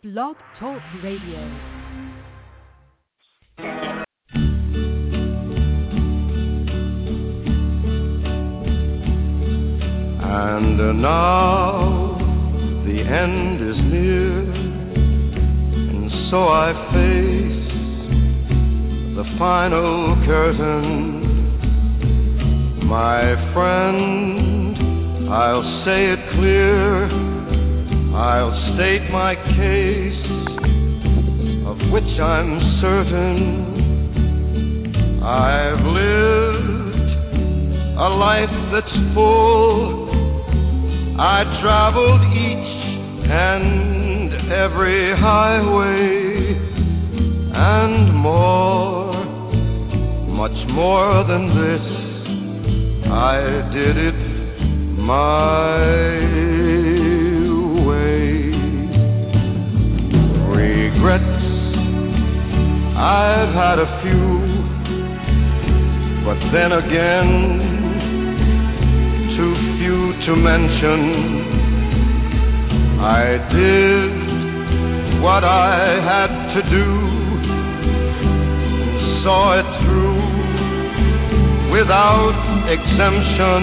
Blog Talk Radio. And now the end is near, and so I face the final curtain. My friend, I'll say it clear, I'll state my case, of which I'm certain. I've lived a life that's full. I traveled each and every highway and more, much more than this. I did it my way. Regrets, I've had a few, but then again, too few to mention. I did what I had to do, saw it through without exemption.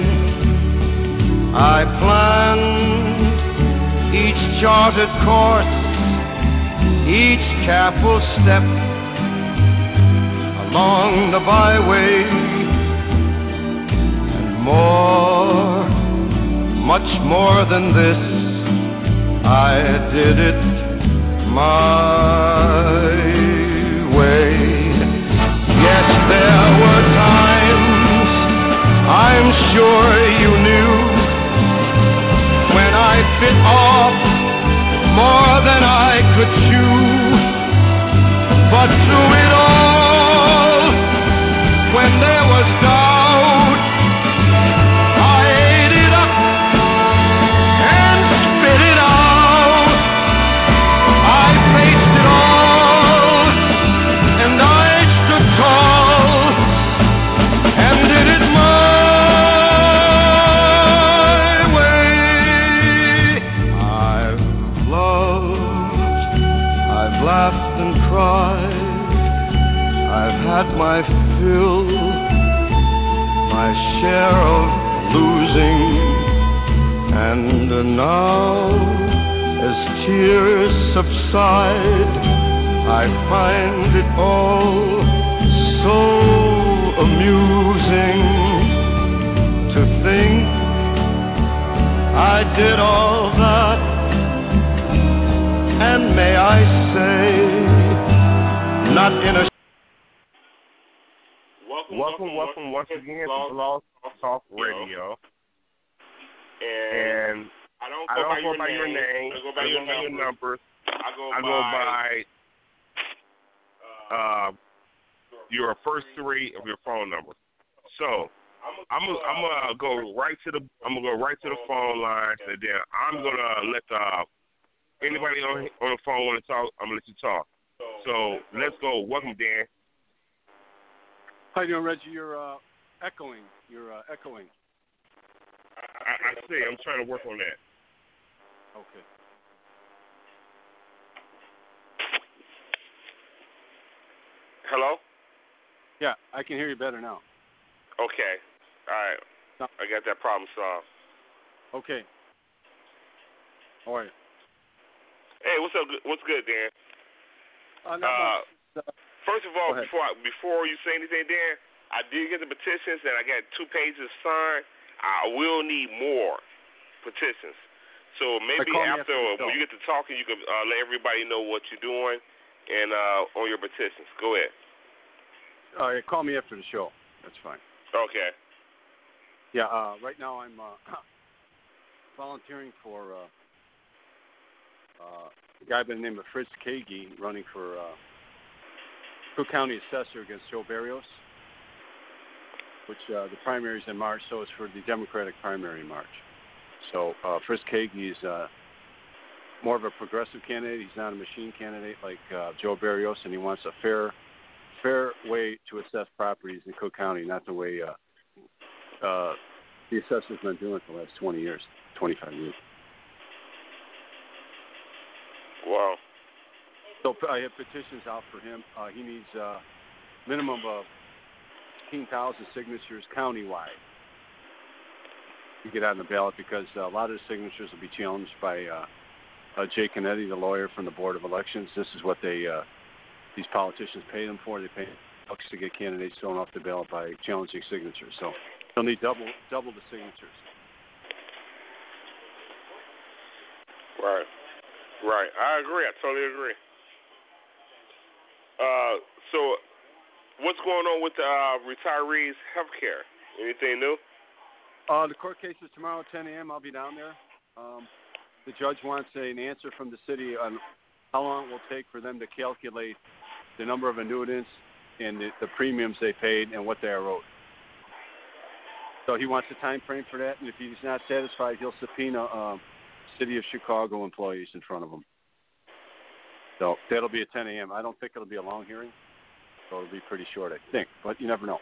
I planned each charted course, each careful step along the byway, and more, much more than this, I did it my way. Yes, there were times, I'm sure you knew, when I bit off more than I could chew. But through it all, when there was doubt, I ate it up and spit it out. I faced it all, and I stood tall and did it my way. I've loved, I've laughed and cried, I've had my fill, my share of losing, and now, as tears subside, I find it all so amusing to think I did all that, and may I say, not in a Welcome once again to Blog Talk Radio. And I don't go by your name. I go by your numbers. I go by your first three of your phone numbers. So I'm gonna go right to the phone lines, and then I'm gonna let anybody on the phone want to talk. I'm gonna let you talk. So let's go. Welcome, Dan. How you doing, Reggie? You're echoing. I see. I'm trying to work on that. Okay. Hello? Yeah, I can hear you better now. Okay. All right. No. I got that problem solved. Okay. How are you? Hey, what's up? What's good, Dan? First of all, before you say anything, Dan, I did get the petitions, and I got 2 pages signed. I will need more petitions. So maybe after when you get to talking, you can let everybody know what you're doing and on your petitions. Go ahead. Call me after the show. That's fine. Okay. Yeah. Right now I'm volunteering for a guy by the name of Fritz Kagi running for Cook County Assessor against Joe Barrios, which the primary is in March, so it's for the Democratic primary in March. So Fritz Kagi is more of a progressive candidate. He's not a machine candidate like Joe Barrios, and he wants a fair way to assess properties in Cook County, not the way the assessor's been doing it for the last 20 years, 25 years. Wow. So I have petitions out for him. He needs a minimum of 15,000 signatures countywide to get on the ballot, because a lot of the signatures will be challenged by Jay Canetti, the lawyer from the Board of Elections. This is what these politicians pay them for. They pay bucks to get candidates thrown off the ballot by challenging signatures. So they'll need double the signatures. Right. I agree. I totally agree. So what's going on with the retirees' health care? Anything new? The court case is tomorrow at 10 a.m. I'll be down there. The judge wants an answer from the city on how long it will take for them to calculate the number of annuitants and the premiums they paid and what they are owed. So he wants a time frame for that, and if he's not satisfied, he'll subpoena City of Chicago employees in front of him. So that'll be at 10 a.m. I don't think it'll be a long hearing, so it'll be pretty short, I think, but you never know.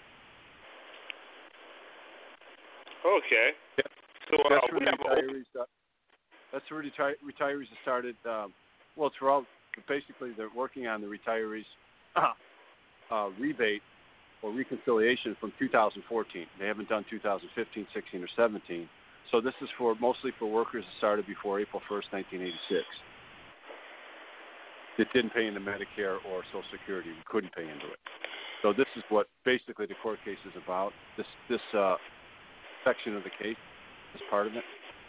Okay. Yeah. So that's where the retirees have started. Well, throughout, basically, they're working on the retirees rebate or reconciliation from 2014. They haven't done 2015, 16, or 17. So this is mostly for workers that started before April 1st, 1986. That didn't pay into Medicare or Social Security. We couldn't pay into it. So this is what basically the court case is about. This section of the case is part of it.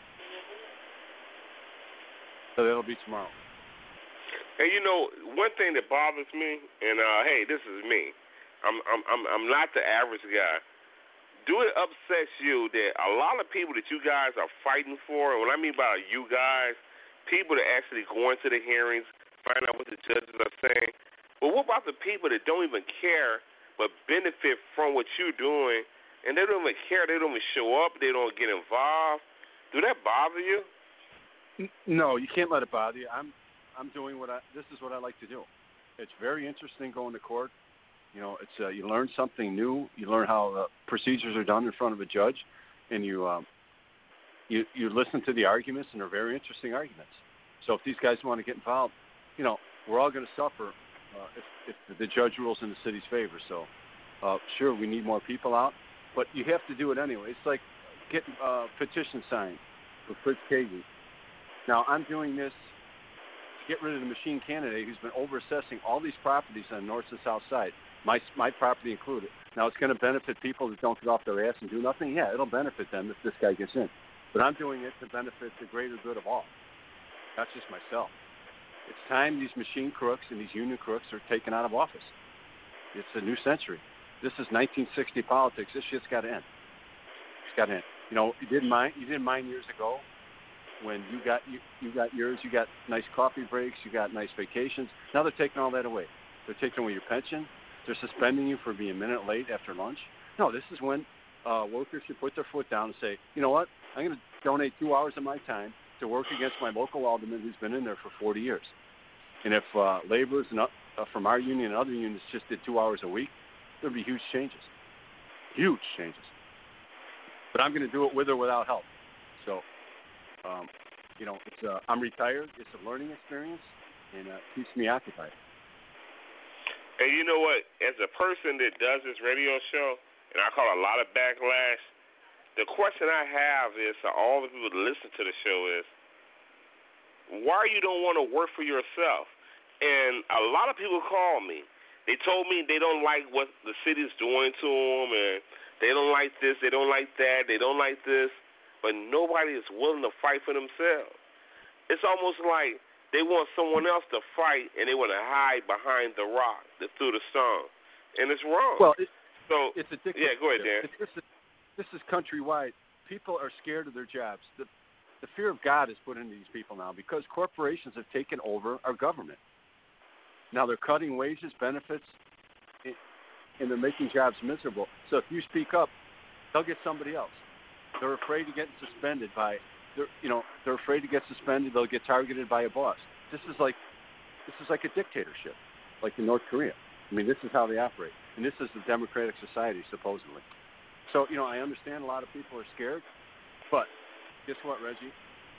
So that'll be tomorrow. Hey, one thing that bothers me, and hey, this is me. I'm not the average guy. Do it upset you that a lot of people that you guys are fighting for, and what I mean by you guys, people that actually go into the hearings, find out what the judges are saying. But what about the people that don't even care but benefit from what you're doing, and they don't even care, they don't even show up, they don't get involved? Do that bother you? No, you can't let it bother you. I'm doing this is what I like to do. It's very interesting going to court. It's you learn something new. You learn how the procedures are done in front of a judge, and you listen to the arguments, and they're very interesting arguments. So if these guys want to get involved, we're all going to suffer if the judge rules in the city's favor. So sure, we need more people out, but you have to do it anyway. It's like getting a petition signed for Chris Kagi. Now I'm doing this to get rid of the machine candidate who's been overassessing all these properties on the north and south side. My property included. Now, it's going to benefit people that don't get off their ass and do nothing. Yeah, it'll benefit them if this guy gets in. But I'm doing it to benefit the greater good of all, not just myself. It's time these machine crooks and these union crooks are taken out of office. It's a new century. This is 1960 politics. This shit's got to end. It's got to end. You didn't mind years ago when you got yours. You got nice coffee breaks. You got nice vacations. Now they're taking all that away. They're taking away your pension. They're suspending you for being a minute late after lunch. No, this is when workers should put their foot down and say, you know what, I'm going to donate 2 hours of my time to work against my local alderman who's been in there for 40 years. And if laborers from our union and other unions just did 2 hours a week, there'd be huge changes. Huge changes. But I'm going to do it with or without help. So, I'm retired. It's a learning experience, and it keeps me occupied. And you know what? As a person that does this radio show, and I call a lot of backlash, the question I have is to all the people that listen to the show is, why you don't want to work for yourself? And a lot of people call me. They told me they don't like what the city's doing to them, and they don't like this, they don't like that, they don't like this, but nobody is willing to fight for themselves. It's almost like they want someone else to fight, and they want to hide behind the rock that threw the stone. And it's wrong. Well, it's a dictatorship. Yeah, go ahead, Dan. This is countrywide. People are scared of their jobs. The fear of God is put into these people now because corporations have taken over our government. Now they're cutting wages, benefits, and they're making jobs miserable. So if you speak up, they'll get somebody else. They're afraid of getting suspended they're afraid to get suspended. They'll get targeted by a boss. This is like a dictatorship, like in North Korea. I mean, this is how they operate, and this is a democratic society supposedly. So I understand a lot of people are scared, but guess what, Reggie?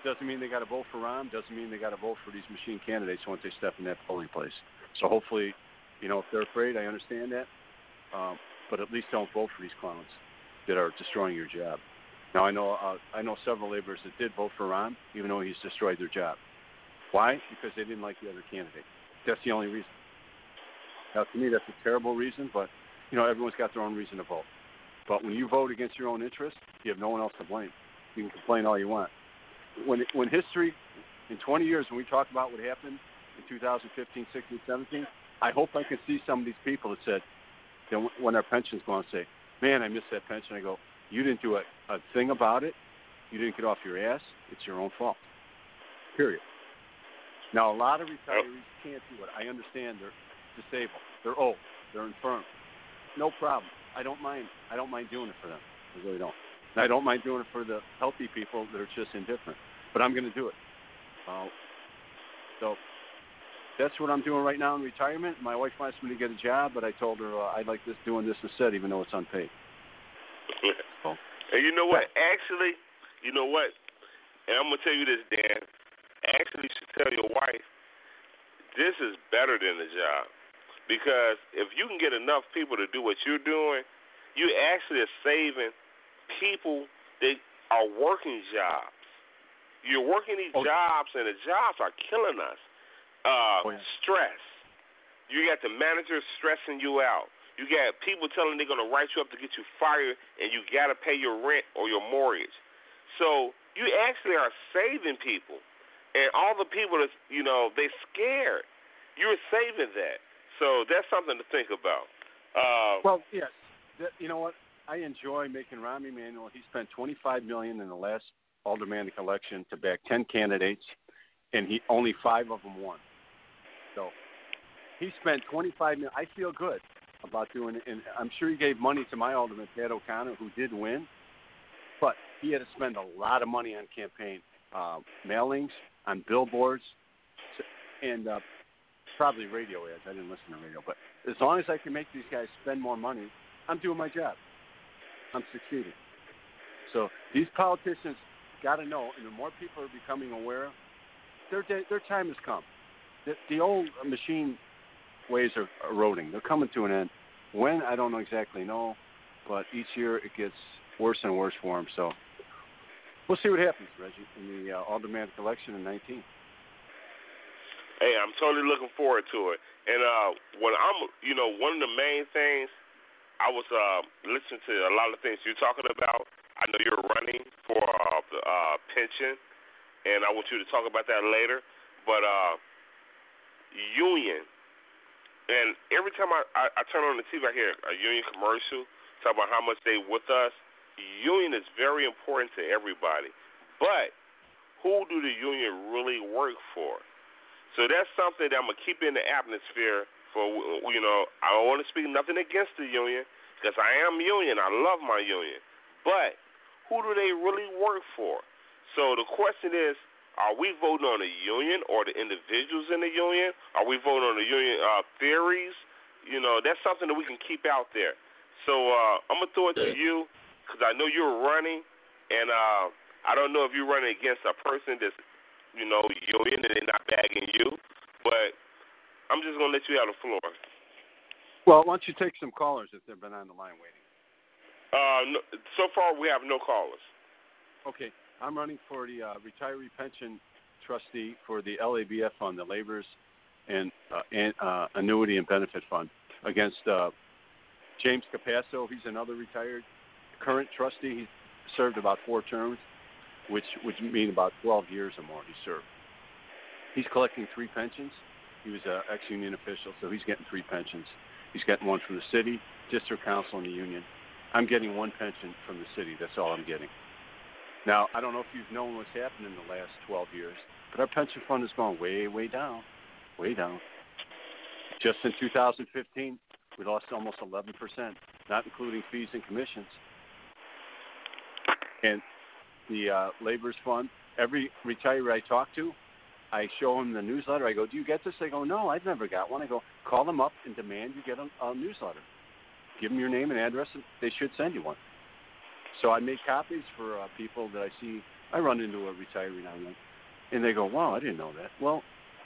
Doesn't mean they got to vote for Rahm. Doesn't mean they got to vote for these machine candidates once they step in that polling place. So hopefully, if they're afraid, I understand that. But at least don't vote for these clowns that are destroying your job. Now, I know several laborers that did vote for Rahm, even though he's destroyed their job. Why? Because they didn't like the other candidate. That's the only reason. Now, to me, that's a terrible reason, but, everyone's got their own reason to vote. But when you vote against your own interests, you have no one else to blame. You can complain all you want. When history, in 20 years, when we talk about what happened in 2015, 16, 17, I hope I can see some of these people that said, when their pensions go on, say, man, I missed that pension. I go, you didn't do a thing about it. You didn't get off your ass. It's your own fault. Period. Now, a lot of retirees can't do it. I understand they're disabled. They're old. They're infirm. No problem. I don't mind doing it for them. I really don't. And I don't mind doing it for the healthy people that are just indifferent. But I'm going to do it. So that's what I'm doing right now in retirement. My wife wants me to get a job, but I told her I'd like doing this instead, even though it's unpaid. So. And you know what? Actually, you know what? And I'm going to tell you this, Dan. Actually, you should tell your wife this is better than a job. Because if you can get enough people to do what you're doing, you actually are saving people that are working jobs. You're working these jobs, and the jobs are killing us. Stress. You got the manager stressing you out. You got people telling they're going to write you up to get you fired, and you got to pay your rent or your mortgage. So you actually are saving people. And all the people that, they're scared. You're saving that. So that's something to think about. Well, yes. You know what? I enjoy making Rahm Emanuel. He spent $25 million in the last aldermanic election to back 10 candidates, and only 5 of them won. So he spent $25 million. I feel good about doing it, and I'm sure he gave money to my alderman, Pat O'Connor, who did win, but he had to spend a lot of money on campaign mailings, on billboards, and probably radio ads. I didn't listen to radio, but as long as I can make these guys spend more money, I'm doing my job. I'm succeeding. So these politicians got to know, and the more people are becoming aware, their time has come. The old machine ways are eroding. They're coming to an end. When, I don't exactly know, but each year it gets worse and worse for them. So we'll see what happens, Reggie, in the aldermanic election in 19. Hey, I'm totally looking forward to it. And when one of the main things, I was listening to a lot of things you're talking about. I know you're running for the pension, and I want you to talk about that later. But union, and every time I turn on the TV, I hear a union commercial talk about how much they with us. Union is very important to everybody. But who do the union really work for? So that's something that I'm going to keep in the atmosphere for, I don't want to speak nothing against the union because I am union. I love my union. But who do they really work for? So the question is, are we voting on the union or the individuals in the union? Are we voting on the union theories? That's something that we can keep out there. So I'm going to throw it to you because I know you're running, and I don't know if you're running against a person that's union and they're not bagging you, but I'm just going to let you have the floor. Well, why don't you take some callers if they've been on the line waiting? No, so far we have no callers. Okay. I'm running for the retiree pension trustee for the LABF fund, the Laborers and Annuity and Benefit Fund, against James Capasso. He's another retired current trustee. He served about 4 terms, which would mean about 12 years or more he served. He's collecting 3 pensions. He was an ex-union official, so he's getting 3 pensions. He's getting one from the city, district council, and the union. I'm getting 1 pension from the city. That's all I'm getting. Now, I don't know if you've known what's happened in the last 12 years, but our pension fund has gone way, way down, way down. Just in 2015, we lost almost 11%, not including fees and commissions. And the Laborers Fund, every retiree I talk to, I show them the newsletter. I go, do you get this? They go, no, I've never got one. I go, call them up and demand you get a newsletter. Give them your name and address, and they should send you one. So I make copies for people that I see I run into a retiree now and then, and they go, "Wow, I didn't know that." Well,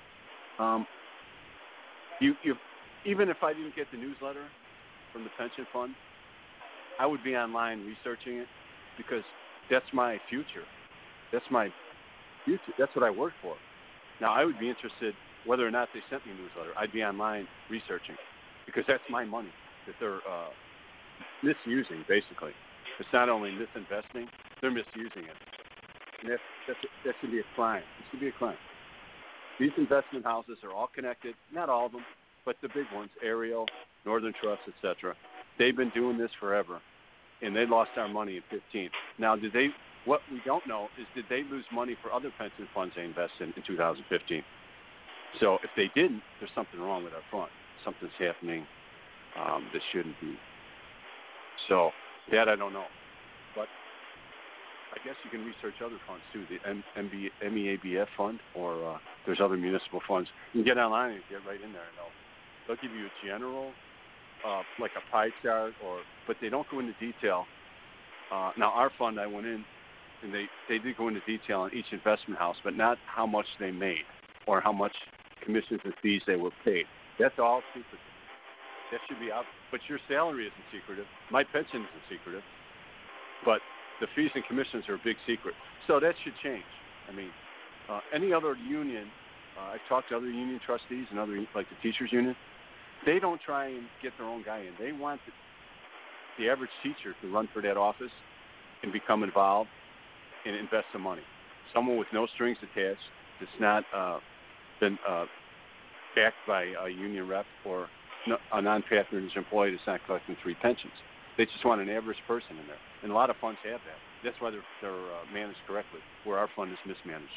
you even if I didn't get the newsletter from the pension fund, I would be online researching it because that's my future. That's my future. That's what I work for. Now, I would be interested whether or not they sent me a newsletter. I'd be online researching because that's my money that they're misusing, basically. It's not only misinvesting, they're misusing it. And that should be a crime. It should be a crime. These investment houses are all connected, not all of them, but the big ones, Ariel, Northern Trust, etc. They've been doing this forever, and they lost our money in 2015. Now, what we don't know is did they lose money for other pension funds they invested in 2015? So if they didn't, there's something wrong with our fund. Something's happening that shouldn't be. So that I don't know. But I guess you can research other funds too, the MEABF fund, or there's other municipal funds. You can get online and get right in there, and they'll give you a general, like a pie chart, but they don't go into detail. Now our fund, I went in, and they did go into detail on each investment house, but not how much they made or how much commissions and fees they were paid. That's all secretive. That should be out. But your salary isn't secretive. My pension isn't secretive. But the fees and commissions are a big secret. So that should change. I mean, any other union, I've talked to other union trustees and other, like the teachers union, they don't try and get their own guy in. They want the average teacher to run for that office and become involved and invest some money. Someone with no strings attached that's not been backed by a union rep or a non-patronage employee that's not collecting 3 pensions. They just want an average person in there. And a lot of funds have that. That's why they're managed correctly, where our fund is mismanaged.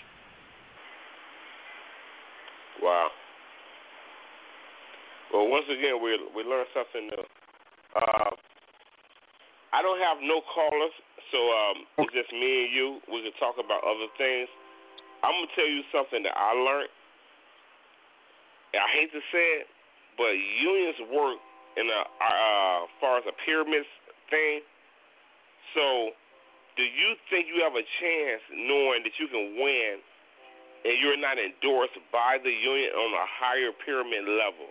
Wow. Well, once again, we learned something new. I don't have no callers, so it's just me and you. We can talk about other things. I'm going to tell you something that I learned. I hate to say it, but unions work in as far as a pyramid thing. So do you think you have a chance knowing that you can win and you're not endorsed by the union on a higher pyramid level?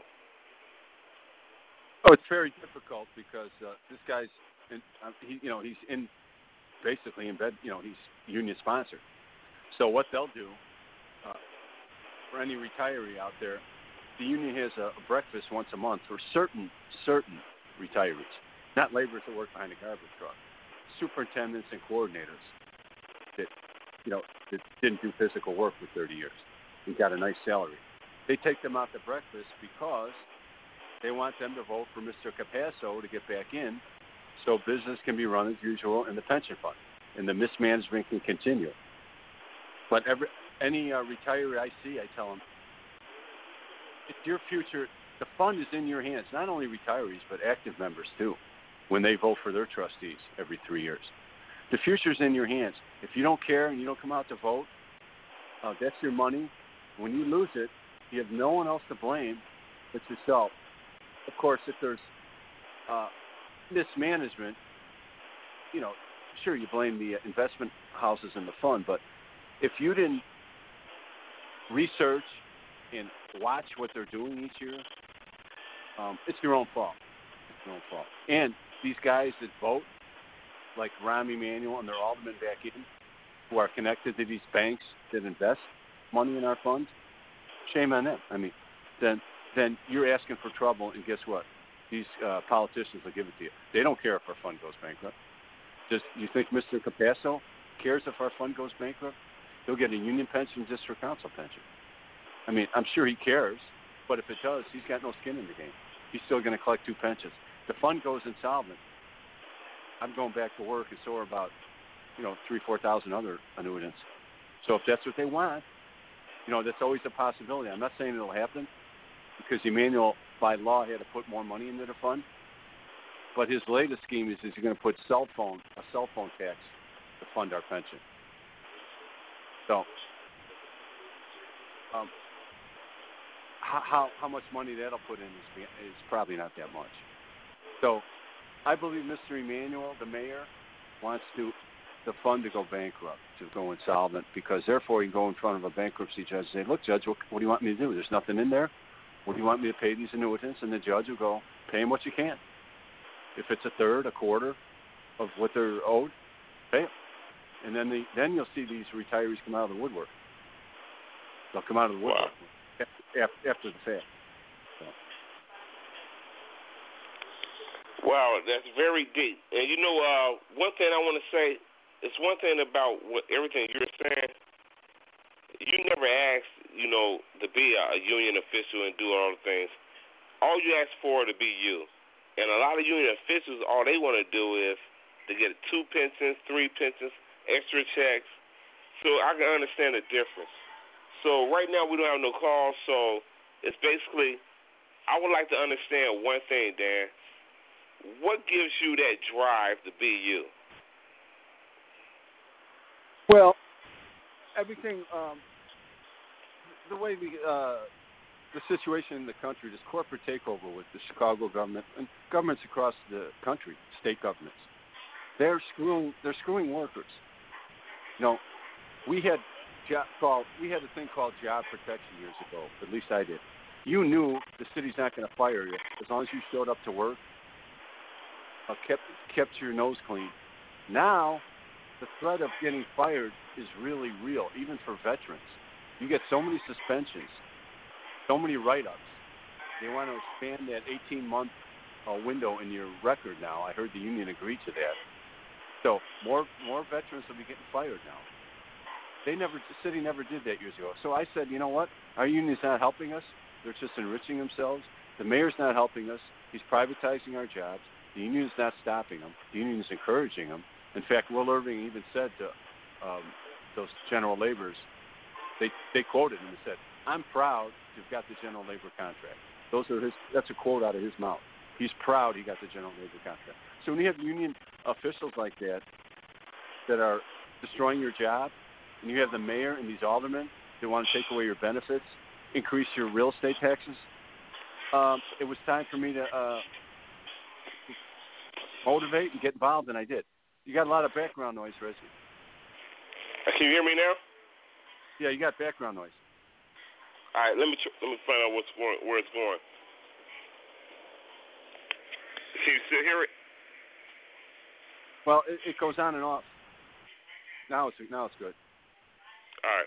Oh, it's very difficult because this guy's, he's basically in bed. He's union sponsored. So what they'll do for any retiree out there, the union has a breakfast once a month for certain retirees, not laborers that work behind a garbage truck, superintendents and coordinators that didn't do physical work for 30 years and got a nice salary. They take them out to breakfast because they want them to vote for Mr. Capasso to get back in so business can be run as usual in the pension fund and the mismanagement can continue. But any retiree I see, I tell them, it's your future. The fund is in your hands, not only retirees, but active members too, when they vote for their trustees every 3 years. The future's in your hands. If you don't care and you don't come out to vote, that's your money. When you lose it, you have no one else to blame but yourself. Of course, if there's mismanagement, sure, you blame the investment houses and the fund, but if you didn't research and watch what they're doing each year, it's your own fault. It's your own fault. And these guys that vote, like Rahm Emanuel and their aldermen back in, who are connected to these banks that invest money in our funds, shame on them. I mean, then you're asking for trouble, and guess what? These politicians will give it to you. They don't care if our fund goes bankrupt. You think Mr. Capasso cares if our fund goes bankrupt? He'll get a union pension, district council pension. I mean, I'm sure he cares, but if it does, he's got no skin in the game. He's still going to collect 2 pensions. The fund goes insolvent. I'm going back to work, and so are about 3,000-4,000 other annuitants. So if that's what they want, that's always a possibility. I'm not saying it'll happen because Emanuel, by law, had to put more money into the fund. But his latest scheme is he's going to put a cell phone tax to fund our pension. So how much money that'll put in is probably not that much. So I believe Mr. Emanuel, the mayor, wants to the fund to go bankrupt, to go insolvent, because therefore you go in front of a bankruptcy judge and say, look, Judge, what do you want me to do? There's nothing in there. What do you want me to pay these annuitants? And the judge will go, pay them what you can. If it's a third, a quarter of what they're owed, pay them. And then you'll see these retirees come out of the woodwork. They'll come out of the woodwork after the fact. So. Wow, that's very deep. And you know, one thing I want to say, it's one thing about everything you're saying. You never asked, to be a union official and do all the things. All you ask for to be you. And a lot of union officials, all they want to do is to get 2 pensions, 3 pensions, extra checks. So I can understand the difference. So right now we don't have no calls, so it's basically, I would like to understand one thing, Dan. What gives you that drive to be you? Well, everything, the way the situation in the country, this corporate takeover with the Chicago government and governments across the country, state governments, they're screwing workers. We had a thing called job protection years ago. At least I did. You knew the city's not going to fire you as long as you showed up to work, kept your nose clean. Now, the threat of getting fired is really real, even for veterans. You get so many suspensions, so many write-ups. They want to expand that 18-month window in your record now. I heard the union agreed to that. So more veterans will be getting fired now. The city never did that years ago. So I said, you know what? Our union's not helping us. They're just enriching themselves. The mayor's not helping us. He's privatizing our jobs. The union's not stopping them. The union's encouraging them. In fact, Will Irving even said to those general laborers, they quoted him and said, I'm proud to have got the general labor contract. That's a quote out of his mouth. He's proud he got the general labor contract. So when you have union officials like that are destroying your job, and you have the mayor and these aldermen that want to take away your benefits, increase your real estate taxes, it was time for me to motivate and get involved, and I did. You got a lot of background noise, Reggie. Can you hear me now? Yeah, you got background noise. All right, let me find out where it's going. Can you still hear it? Well, it goes on and off. Now it's good. All right.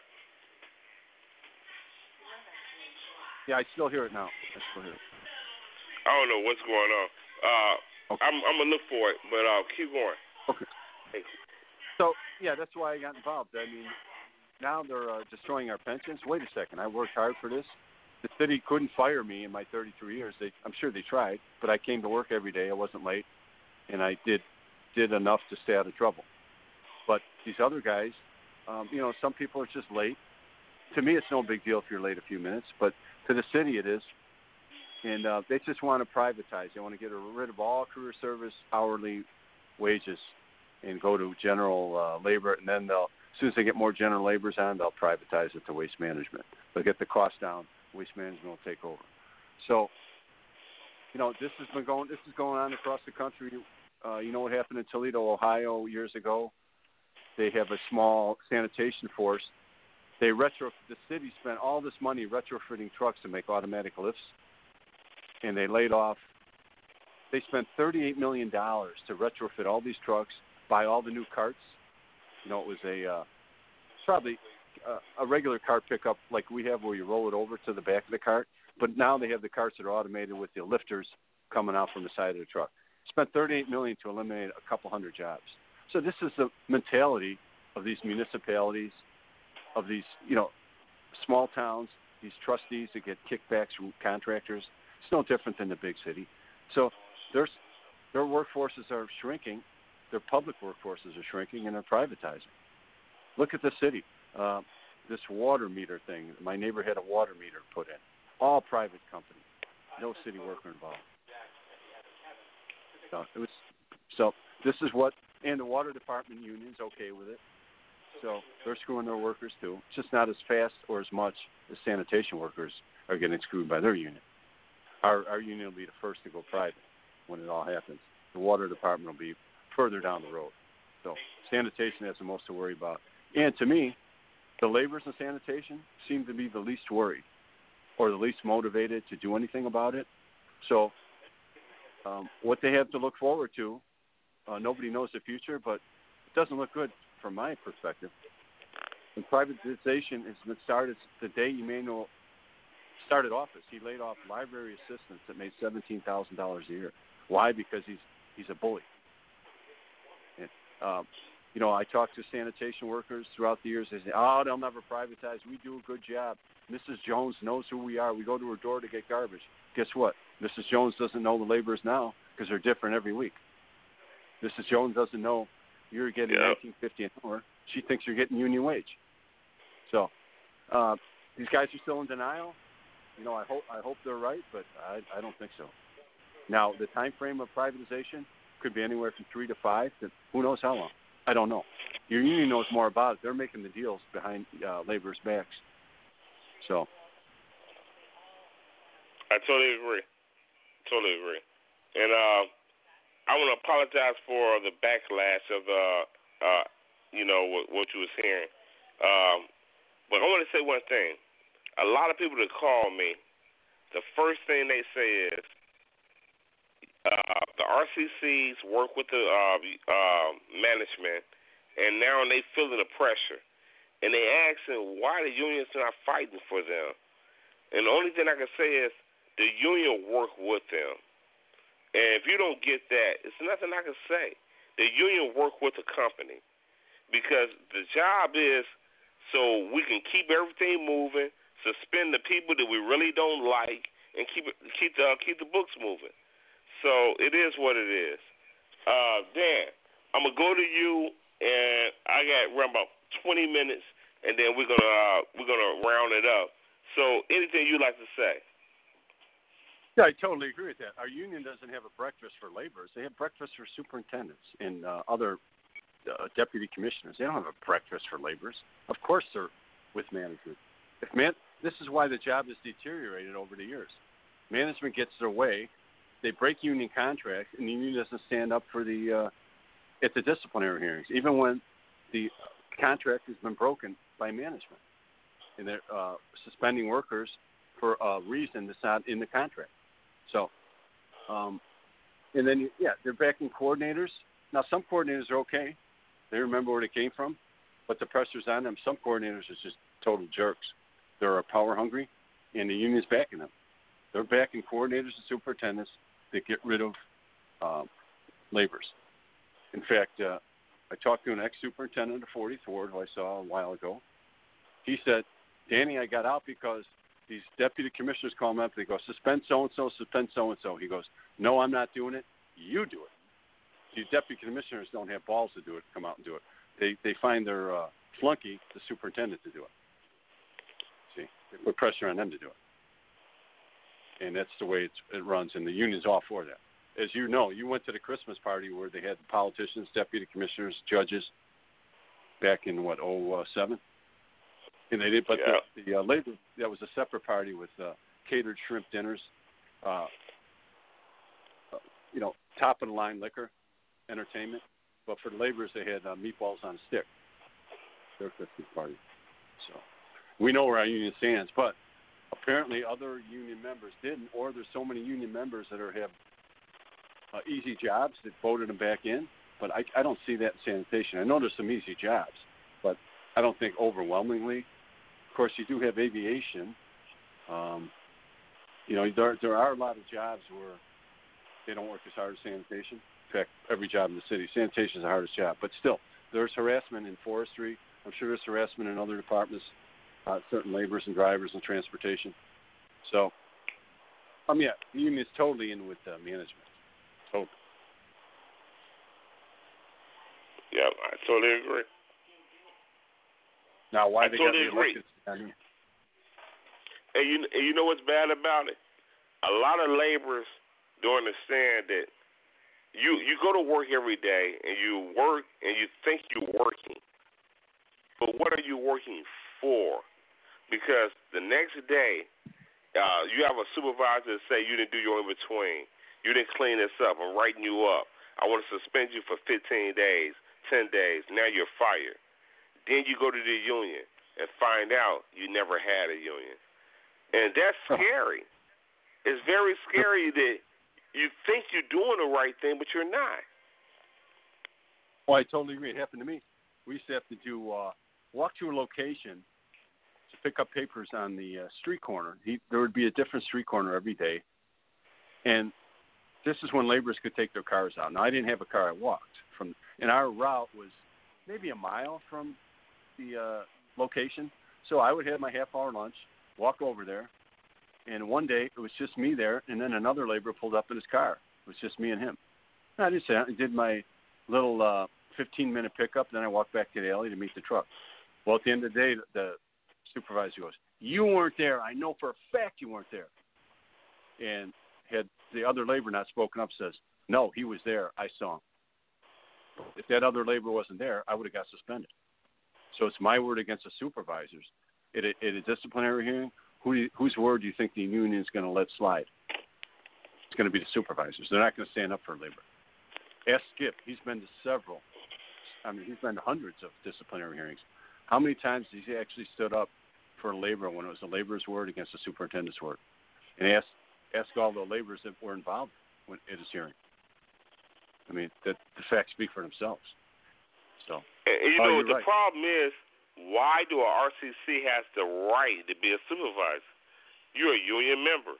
Yeah, I still hear it now. I still hear it. I don't know what's going on. Okay. I'm gonna look for it, but keep going. Okay. So yeah, that's why I got involved. I mean, now they're destroying our pensions. Wait a second, I worked hard for this. The city couldn't fire me in my 33 years. I'm sure they tried, but I came to work every day. I wasn't late, and I did enough to stay out of trouble. But these other guys, some people are just late. To me, it's no big deal if you're late a few minutes, but to the city it is. And they just want to privatize. They want to get rid of all career service hourly wages and go to general labor. And then as soon as they get more general laborers on, they'll privatize it to waste management. They'll get the cost down. Waste management will take over. So, this is going on across the country. You know what happened in Toledo, Ohio, years ago? They have a small sanitation force. The city spent all this money retrofitting trucks to make automatic lifts, and they laid off. They spent $38 million to retrofit all these trucks, buy all the new carts. It was probably a regular cart pickup like we have where you roll it over to the back of the cart, but now they have the carts that are automated with the lifters coming out from the side of the truck. Spent $38 million to eliminate a couple hundred jobs. So this is the mentality of these municipalities, of these, small towns, these trustees that get kickbacks from contractors. It's no different than the big city. So their workforces are shrinking, their public workforces are shrinking, and they're privatizing. Look at the city. This water meter thing. My neighbor had a water meter put in. All private company. No city worker involved. So this is what, and the water department union's okay with it. So they're screwing their workers too. It's just not as fast or as much as sanitation workers are getting screwed by their union. Our union will be the first to go private when it all happens. The water department will be further down the road. So sanitation has the most to worry about. And to me, the laborers in sanitation seem to be the least worried or the least motivated to do anything about it. So what they have to look forward to, nobody knows the future, but it doesn't look good from my perspective. And privatization has been started the day Emanuel started office. He laid off library assistants that made $17,000 a year. Why? Because he's a bully. And, I talk to sanitation workers throughout the years. They say, they'll never privatize. We do a good job. Mrs. Jones knows who we are. We go to her door to get garbage. Guess what? Mrs. Jones doesn't know the laborers now because they're different every week. Mrs. Jones doesn't know you're getting $19.50 an hour. She thinks you're getting union wage. So these guys are still in denial. I hope they're right, but I don't think so. Now, the time frame of privatization could be anywhere from 3 to 5 to who knows how long. I don't know. Your union knows more about it. They're making the deals behind laborers' backs. So I totally agree. And I want to apologize for the backlash of what you was hearing. But I want to say one thing. A lot of people that call me, the first thing they say is the RCCs work with the management, and now they feeling the pressure. And they asking why the union's not fighting for them. And the only thing I can say is the union work with them. And if you don't get that, it's nothing I can say. The union work with the company because the job is so we can keep everything moving, suspend the people that we really don't like, and keep the books moving. So it is what it is. Dan, I'm gonna go to you, and I got around about 20 minutes, and then we're gonna round it up. So anything you'd like to say? Yeah, I totally agree with that. Our union doesn't have a breakfast for laborers. They have breakfast for superintendents and other deputy commissioners. They don't have a breakfast for laborers. Of course they're with management. This is why the job has deteriorated over the years. Management gets their way. They break union contracts, and the union doesn't stand up for at the disciplinary hearings, even when the contract has been broken by management. And they're suspending workers for a reason that's not in the contract. So, and then, they're backing coordinators. Now, some coordinators are okay. They remember where they came from, but the pressure's on them. Some coordinators are just total jerks. They're power hungry, and the union's backing them. They're backing coordinators and superintendents that get rid of laborers. In fact, I talked to an ex-superintendent of 40th Ward who I saw a while ago. He said, Danny, I got out because these deputy commissioners call me up. They go, suspend so-and-so, suspend so-and-so. He goes, no, I'm not doing it. You do it. These deputy commissioners don't have balls to do it, come out and do it. They find their flunky, the superintendent, to do it. See, they put pressure on them to do it. And that's the way it runs, and the union's all for that. As you know, you went to the Christmas party where they had the politicians, deputy commissioners, judges back in, 2007? And they did, but the labor, that was a separate party with catered shrimp dinners, top-of-the-line liquor, entertainment. But for the laborers, they had meatballs on a stick. Their Christmas party. So we know where our union stands, but apparently other union members didn't, or there's so many union members that have easy jobs that voted them back in. But I don't see that in sanitation. I know there's some easy jobs, but I don't think overwhelmingly. Of course, you do have aviation. There are a lot of jobs where they don't work as hard as sanitation. In fact, every job in the city, sanitation is the hardest job. But still, there's harassment in forestry. I'm sure there's harassment in other departments, certain laborers and drivers and transportation. So, the union is totally in with management. Totally. Yeah, I totally agree. Now, why they totally got the elected? And you know what's bad about it? A lot of laborers don't understand that you go to work every day and you work and you think you're working, but what are you working for? Because the next day, you have a supervisor say you didn't do your in-between. You didn't clean this up. I'm writing you up. I want to suspend you for 15 days 10 days. Now you're fired. Then you go to the union and find out you never had a union. And that's scary. It's very scary that you think you're doing the right thing, but you're not. Well, I totally agree. It happened to me. We used to have to do walk to a location to pick up papers on the street corner. There would be a different street corner every day. And this is when laborers could take their cars out. Now, I didn't have a car. I walked from, and our route was maybe a mile from the location. So I would have my half-hour lunch, walk over there, and one day it was just me there, and then another laborer pulled up in his car. It was just me and him. And I just did my little 15-minute pickup, then I walked back to the alley to meet the truck. Well, at the end of the day, the supervisor goes, "You weren't there. I know for a fact you weren't there." And had the other laborer not spoken up, says, "No, he was there. I saw him." If that other laborer wasn't there, I would have got suspended. So it's my word against the supervisors. At a disciplinary hearing, whose word do you think the union is going to let slide? It's going to be the supervisors. They're not going to stand up for labor. Ask Skip. He's been to several. He's been to hundreds of disciplinary hearings. How many times has he actually stood up for a laborer when it was a laborer's word against the superintendent's word? And ask all the laborers that were involved at his hearing. The facts speak for themselves. So, and the right. problem is, why do a RCC has the right to be a supervisor? You're a union member.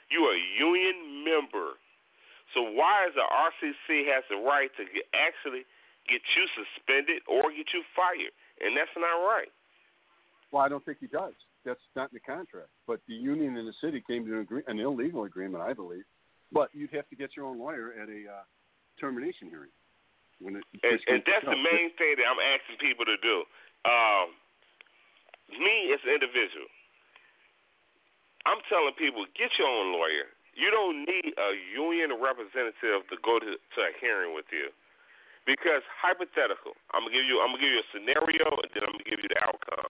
So why is the RCC has the right to actually get you suspended or get you fired? And that's not right. Well, I don't think he does. That's not in the contract. But the union and the city came to an illegal agreement, I believe. But you'd have to get your own lawyer at a termination hearing. And that's the main thing that I'm asking people to do. Me as an individual, I'm telling people, get your own lawyer. You don't need a union representative to go to a hearing with you. Because hypothetical, I'm gonna give you a scenario, and then I'm gonna give you the outcome.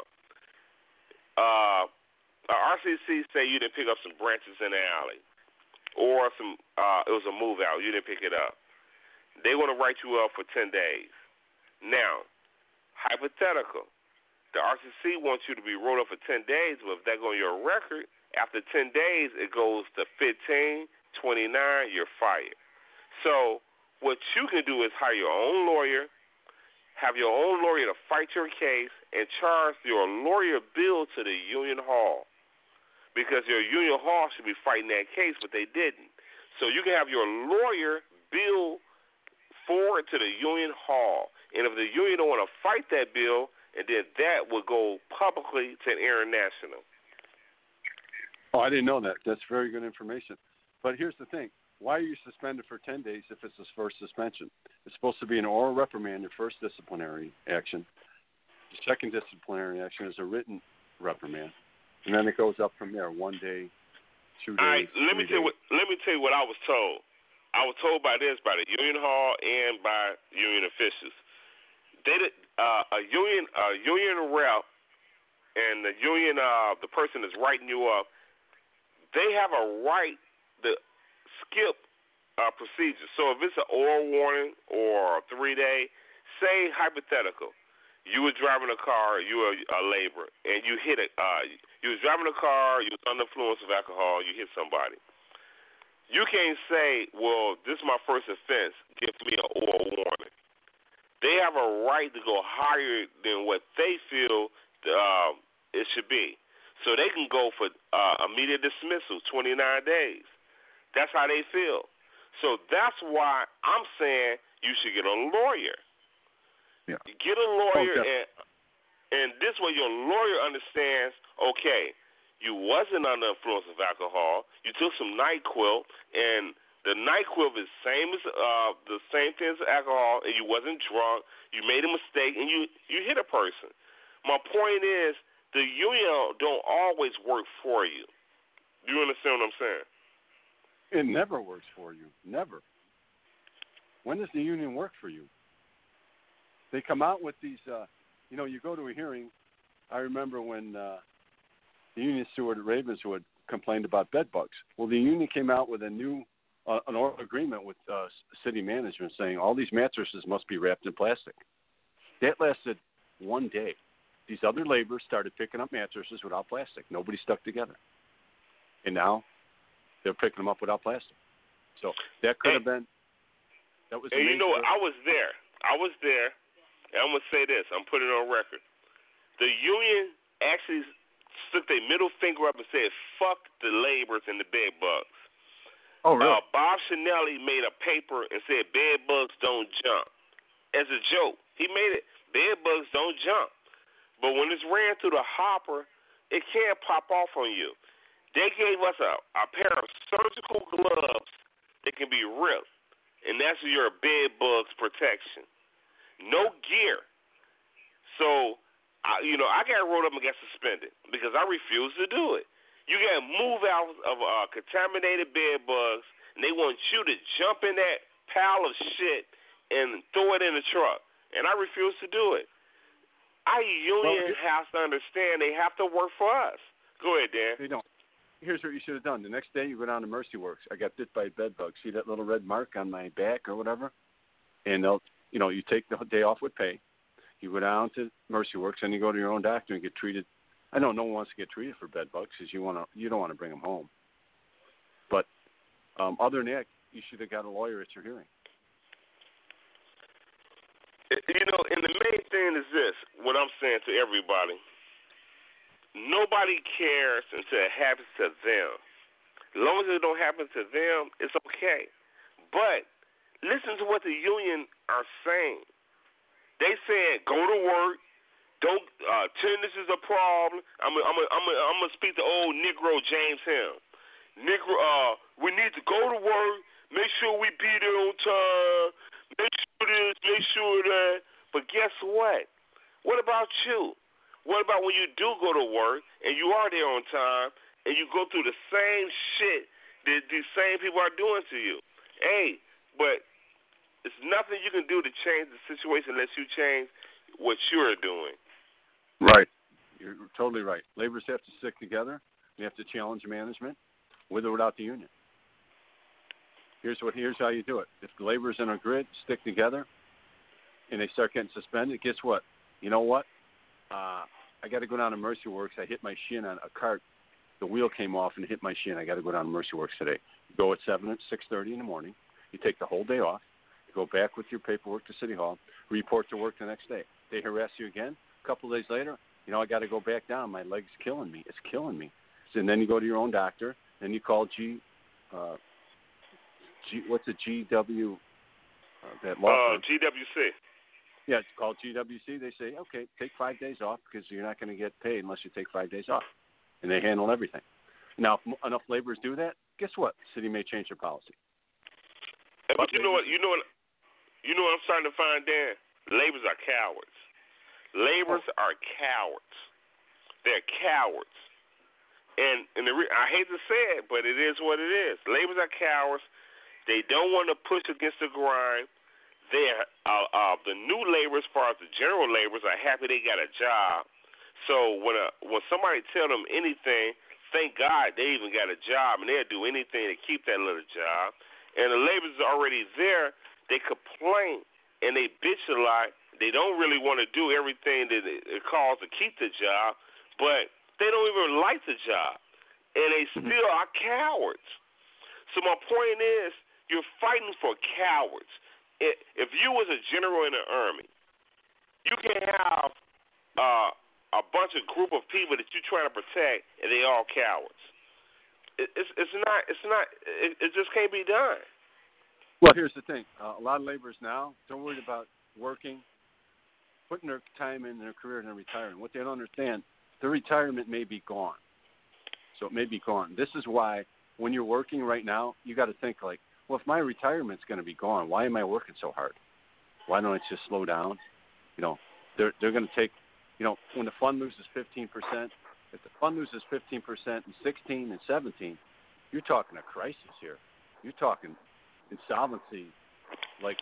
RCC say you didn't pick up some branches in the alley, or it was a move out, you didn't pick it up. They want to write you up for 10 days. Now, hypothetical, the RCC wants you to be rolled up for 10 days, but if that goes on your record, after 10 days, it goes to 15, 29, you're fired. So what you can do is hire your own lawyer, have your own lawyer to fight your case, and charge your lawyer bill to the union hall. Because your union hall should be fighting that case, but they didn't. So you can have your lawyer bill forward to the union hall. And if the union don't want to fight that bill, and then that will go publicly to an international. Oh, I didn't know that. That's very good information. But here's the thing. Why are you suspended for 10 days if it's the first suspension? It's supposed to be an oral reprimand, your first disciplinary action. The second disciplinary action is a written reprimand. And then it goes up from there, 1 day, 2 days. All right, let me tell you what I was told. I was told by the union hall and by union officials. A union rep and the union, the person that's writing you up, they have a right to skip procedure. So if it's an oral warning or a 3-day, say hypothetical, you were driving a car, you were a laborer, and you hit it. You was driving a car, you was under the influence of alcohol, you hit somebody. You can't say, well, this is my first offense, give me an oral warning. They have a right to go higher than what they feel it should be. So they can go for immediate dismissal, 29 days. That's how they feel. So that's why I'm saying you should get a lawyer. Yeah. Get a lawyer, and this way your lawyer understands, okay, you wasn't under the influence of alcohol. You took some NyQuil, and the NyQuil is the same thing as alcohol, and you wasn't drunk. You made a mistake, and you hit a person. My point is, the union don't always work for you. Do you understand what I'm saying? It never works for you. Never. When does the union work for you? They come out with these, you go to a hearing. I remember when the union steward at Ravenswood complained about bed bugs. Well, the union came out with an oral agreement with city management saying all these mattresses must be wrapped in plastic. That lasted one day. These other laborers started picking up mattresses without plastic. Nobody stuck together. And now they're picking them up without plastic. So that could have been, that was amazing. And you know what? I was there. And I'm going to say this. I'm putting it on record. The union actually stuck their middle finger up and said, fuck the laborers and the bed bugs. Oh, really? Bob Chanelli made a paper and said bed bugs don't jump. As a joke. He made it, bed bugs don't jump. But when it's ran through the hopper, it can't pop off on you. They gave us a pair of surgical gloves that can be ripped, and that's your bed bugs protection. No gear. So, I got rolled up and got suspended because I refused to do it. You got move out of contaminated bed bugs, and they want you to jump in that pile of shit and throw it in the truck. And I refuse to do it. Our union has to understand they have to work for us. Go ahead, Dan. They don't. Here's what you should have done. The next day you go down to Mercy Works. I got bit by a bed bug. See that little red mark on my back or whatever? And they'll, you take the day off with pay. You go down to Mercy Works and you go to your own doctor and get treated. I know no one wants to get treated for bed bugs because you don't want to bring them home. But other than that, you should have got a lawyer at your hearing. And the main thing is this, what I'm saying to everybody, nobody cares until it happens to them. As long as it don't happen to them, it's okay. But listen to what the union are saying. They saying go to work, don't attendance is a problem. I'm gonna speak to old Negro James Hill. Negro, we need to go to work, make sure we be there on time. Make sure this, make sure that. But guess what? What about you? What about when you do go to work and you are there on time and you go through the same shit that these same people are doing to you? Hey, but it's nothing you can do to change the situation unless you change what you're doing. Right. You're totally right. Laborers have to stick together. They have to challenge management with or without the union. Here's how you do it. If the laborers in our grid stick together and they start getting suspended, guess what? You know what? I got to go down to Mercy Works. I hit my shin on a cart. The wheel came off and hit my shin. I got to go down to Mercy Works today. You go at 6:30 in the morning. You take the whole day off. You go back with your paperwork to City Hall. Report to work the next day. They harass you again. A couple of days later, I got to go back down. My leg's killing me. It's killing me. So, and then you go to your own doctor. Then you call what's it, GW, that law firm? GWC. Yeah, it's called GWC. They say, okay, take 5 days off because you're not going to get paid unless you take 5 days off. And they handle everything. Now, if enough laborers do that, guess what? The city may change their policy. But you know what I'm starting to find, Dan? Laborers are cowards. Laborers are cowards. They're cowards. And I hate to say it, but it is what it is. Laborers are cowards. They don't want to push against the grind. The new laborers, as far as the general laborers, are happy they got a job. So when somebody tell them anything, thank God they even got a job, and they'll do anything to keep that little job. And the laborers are already there. They complain and they bitch a lot. They don't really want to do everything that it calls to keep the job, but they don't even like the job, and they still are cowards. So my point is, you're fighting for cowards. If you was a general in the Army, you can have a bunch of group of people that you're trying to protect, and they all cowards. It just can't be done. Well, here's the thing. A lot of laborers now don't worry about working, putting their time in their career and then retiring. What they don't understand, their retirement may be gone. So it may be gone. This is why when you're working right now, you got to think like, well, if my retirement's going to be gone, why am I working so hard? Why don't I just slow down? They're going to take, when the fund loses 15%, if the fund loses 15% in 16 and 17, you're talking a crisis here. You're talking insolvency, like,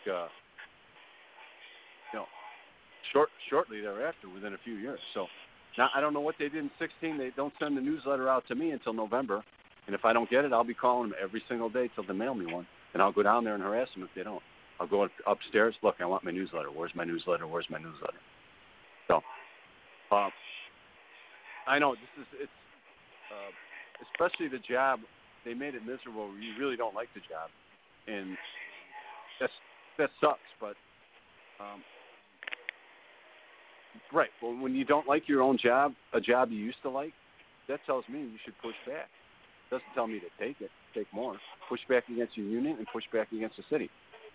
shortly thereafter, within a few years. So now I don't know what they did in 16. They don't send the newsletter out to me until November. And if I don't get it, I'll be calling them every single day till they mail me one. And I'll go down there and harass them if they don't. I'll go upstairs. Look, I want my newsletter. Where's my newsletter? So, I know it's especially the job. They made it miserable. You really don't like the job, and that sucks. But right. Well, when you don't like your own job, a job you used to like, that tells me you should push back. It doesn't tell me to take more. Push back against your union and push back against the city.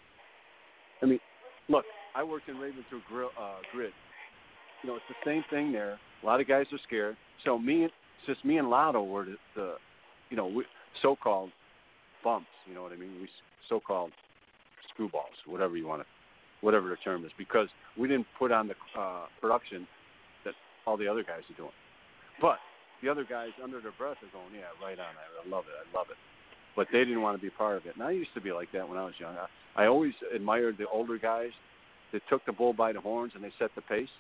I mean, look, I worked in Ravenswood Grid. It's the same thing there. A lot of guys are scared. So it's just me and Lotto were the so-called bumps. You know what I mean? We so-called screwballs, whatever the term is, because we didn't put on the production that all the other guys are doing. But the other guys under their breath are going, yeah, right on. I love it. But they didn't want to be part of it. And I used to be like that when I was young. I always admired the older guys that took the bull by the horns and they set the pace.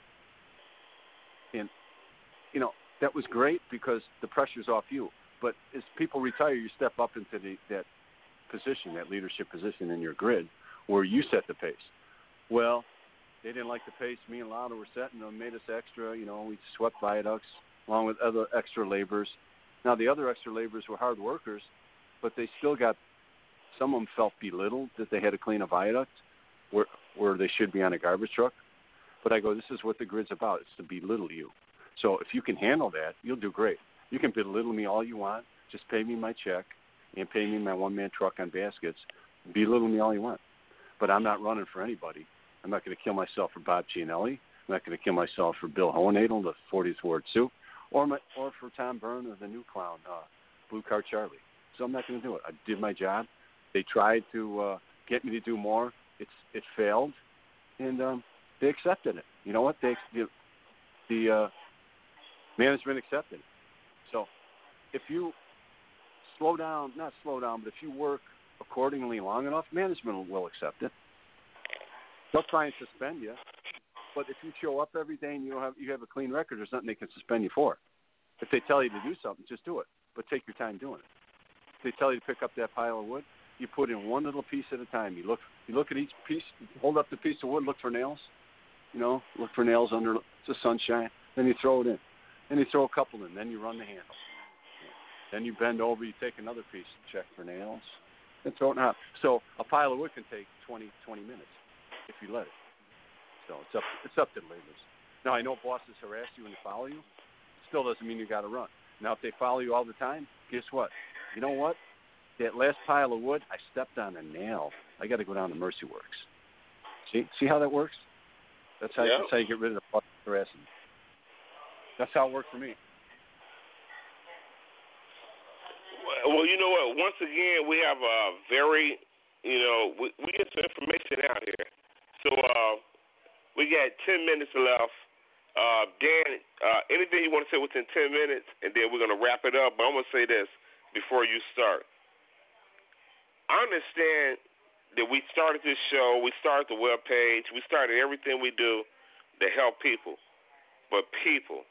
And, that was great because the pressure's off you. But as people retire, you step up into that position, that leadership position in your grid where you set the pace. Well, they didn't like the pace me and Lotto were setting. They made us extra. We swept viaducts along with other extra laborers. Now, the other extra laborers were hard workers, but they still some of them felt belittled that they had to clean a viaduct where they should be on a garbage truck. But I go, this is what the grid's about. It's to belittle you. So if you can handle that, you'll do great. You can belittle me all you want. Just pay me my check and pay me my one-man truck on baskets. Belittle me all you want. But I'm not running for anybody. I'm not going to kill myself for Bob Gianelli. I'm not going to kill myself for Bill Hohenadel, the 40th Ward Soup, or for Tom Byrne or the new clown, Blue Car Charlie. So I'm not going to do it. I did my job. They tried to get me to do more. It failed, and they accepted it. You know what? The management accepted it. So if you not slow down, but if you work accordingly long enough, management will accept it. They'll try and suspend you, but if you show up every day and you have a clean record, there's nothing they can suspend you for. If they tell you to do something, just do it, but take your time doing it. If they tell you to pick up that pile of wood, you put in one little piece at a time. You look at each piece, hold up the piece of wood, look for nails. Look for nails under the sunshine. Then you throw it in. Then you throw a couple in. Then you run the handle. Then you bend over. You take another piece, check for nails, and throw it out. So a pile of wood can take 20 minutes if you let it. So it's up to the laborers. Now I know bosses harass you and follow you. Still doesn't mean you got to run. Now if they follow you all the time, guess what? You know what? That last pile of wood, I stepped on a nail. I got to go down to Mercy Works. See how that works? That's how you get rid of the harassing. That's how it worked for me. Well, you know what? Once again, we have a very, we get some information out here. So we got 10 minutes left. Dan, anything you want to say within 10 minutes, and then we're going to wrap it up. But I'm going to say this before you start. I understand that we started this show, we started the webpage, we started everything we do to help people. But people,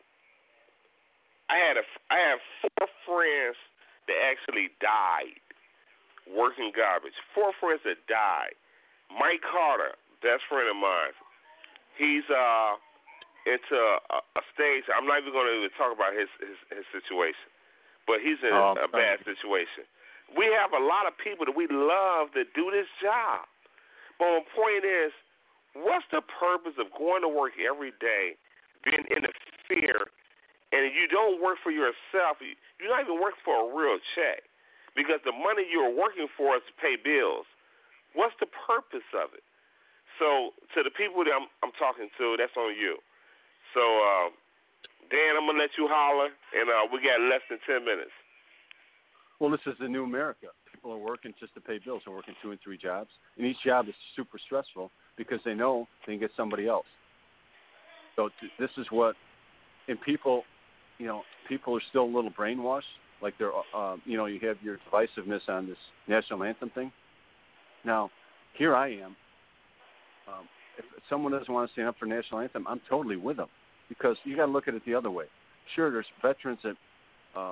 I have 4 friends that actually died working garbage. 4 friends that died. Mike Carter, best friend of mine, he's into a stage. I'm not even going to talk about his situation, but he's in a bad situation. We have a lot of people that we love that do this job. But my point is, what's the purpose of going to work every day, being in the fear, and you don't work for yourself? You're not even working for a real check because the money you're working for is to pay bills. What's the purpose of it? So to the people that I'm talking to, that's on you. So, Dan, I'm going to let you holler, and we got less than 10 minutes. Well, this is the new America. People are working just to pay bills. They're working 2 and 3 jobs, and each job is super stressful because they know they can get somebody else. So this is what, and people are still a little brainwashed. Like they're, you have your divisiveness on this national anthem thing. Now, here I am. If someone doesn't want to stand up for national anthem, I'm totally with them because you got to look at it the other way. Sure, there's veterans that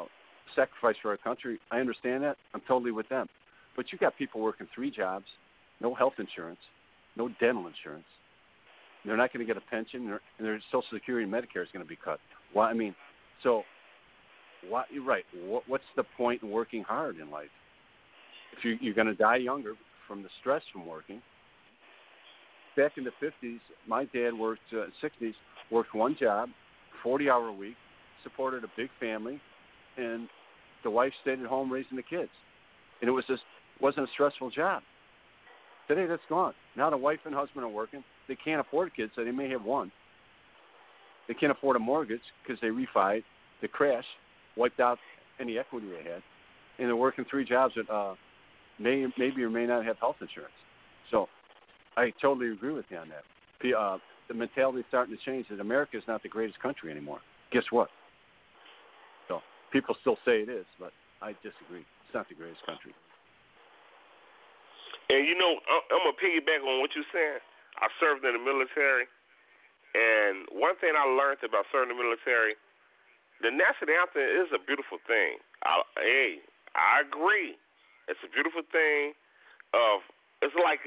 sacrifice for our country. I understand that. I'm totally with them. But you got people working 3 jobs, no health insurance, no dental insurance. They're not going to get a pension, and their Social Security and Medicare is going to be cut. Why? I mean, so why? You're right. What's the point in working hard in life? If you're going to die younger from the stress from working. Back in the 50s, my dad worked, 60s, worked one job, 40-hour a week, supported a big family, and the wife stayed at home raising the kids. And it wasn't a stressful job. Today, that's gone. Now the wife and husband are working. They can't afford kids, so they may have one. They can't afford a mortgage because they refied, the crash, wiped out any equity they had, and they're working 3 jobs that maybe or may not have health insurance. So I totally agree with you on that. The mentality is starting to change that America is not the greatest country anymore. Guess what? So people still say it is, but I disagree. It's not the greatest country. And, you know, I'm going to piggyback on what you're saying. I served in the military, and one thing I learned about serving in the military, the national anthem is a beautiful thing. I agree. It's a beautiful thing. It's like